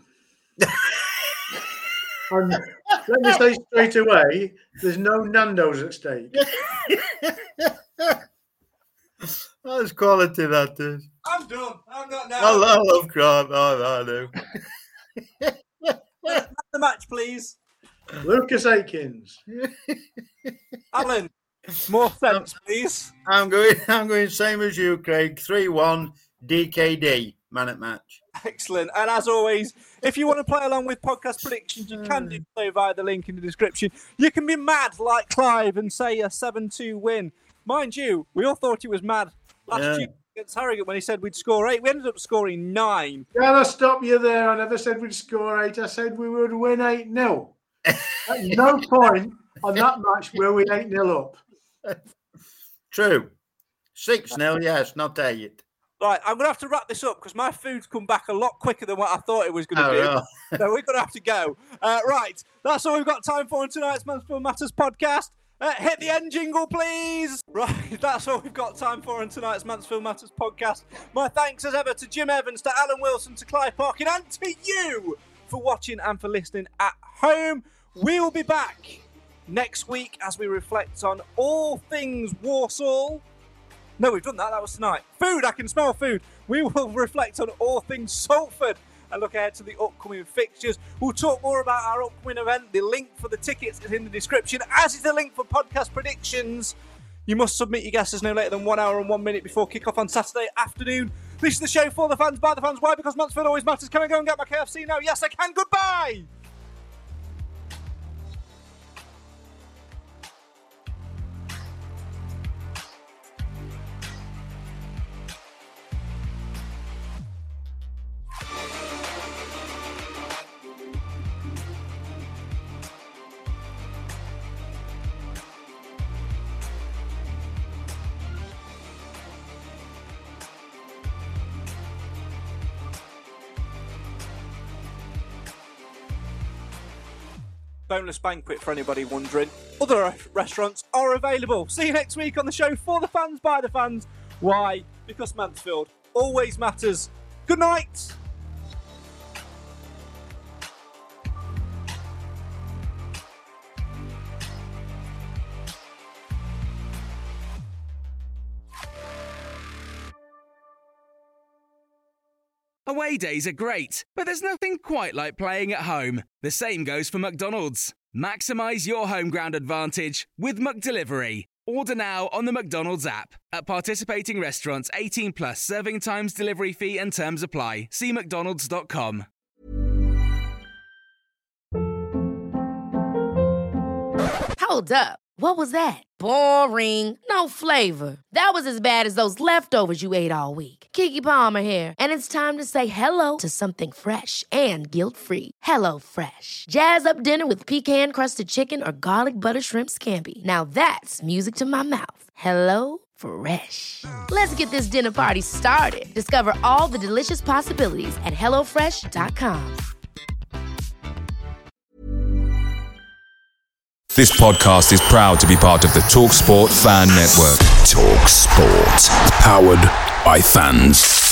And let me say straight away, there's no Nando's at stake. That's quality, that is. I'm done. I'm not now. I love, I love crap. Oh, I do. The match, please. Lucas Aikins. Alan, more sense, please. I'm going, I'm going same as you, Craig. three one D K D, man at match. Excellent. And as always, if you want to play along with podcast predictions, you can do so via the link in the description. You can be mad like Clive and say a seven two win. Mind you, we all thought he was mad last Yeah. year against Harrogate when he said we'd score eight. We ended up scoring nine. Can I stop you there? I never said we'd score eight. I said we would win eight nil. At no point on that match were we eight nil up. True. six nil, yes, not eight. Right, I'm going to have to wrap this up because my food's come back a lot quicker than what I thought it was going to Oh, do. yeah. So we're going to have to go. Uh, right, that's all we've got time for in tonight's Mansfield Matters podcast. Uh, hit the end jingle, please. Right, that's all we've got time for in tonight's Mansfield Matters podcast. My thanks as ever to Jim Evans, to Alan Wilson, to Clive Parkin, and to you for watching and for listening at home. We'll be back next week as we reflect on all things Walsall. No, we've done that. That was tonight. Food. I can smell food. We will reflect on all things Salford and look ahead to the upcoming fixtures. We'll talk more about our upcoming event. The link for the tickets is in the description, as is the link for podcast predictions. You must submit your guesses no later than one hour and one minute before kick-off on Saturday afternoon. This is the show for the fans, by the fans. Why? Because Mansfield always matters. Can I go and get my K F C now? Yes, I can. Goodbye! Boneless banquet for anybody wondering. Other restaurants are available. See you next week on the show for the fans, by the fans. Why? Because Mansfield always matters. Good night. Away days are great, but there's nothing quite like playing at home. The same goes for McDonald's. Maximise your home ground advantage with McDelivery. Order now on the McDonald's app. At participating restaurants, eighteen plus, serving times, delivery fee and terms apply. See mcdonalds dot com. Hold up. What was that? Boring. No flavor. That was as bad as those leftovers you ate all week. Keke Palmer here, and it's time to say hello to something fresh and guilt-free. Hello Fresh. Jazz up dinner with pecan-crusted chicken or garlic butter shrimp scampi. Now that's music to my mouth. Hello Fresh. Let's get this dinner party started. Discover all the delicious possibilities at hello fresh dot com. This podcast is proud to be part of the TalkSport Fan Network. TalkSport. Powered by fans.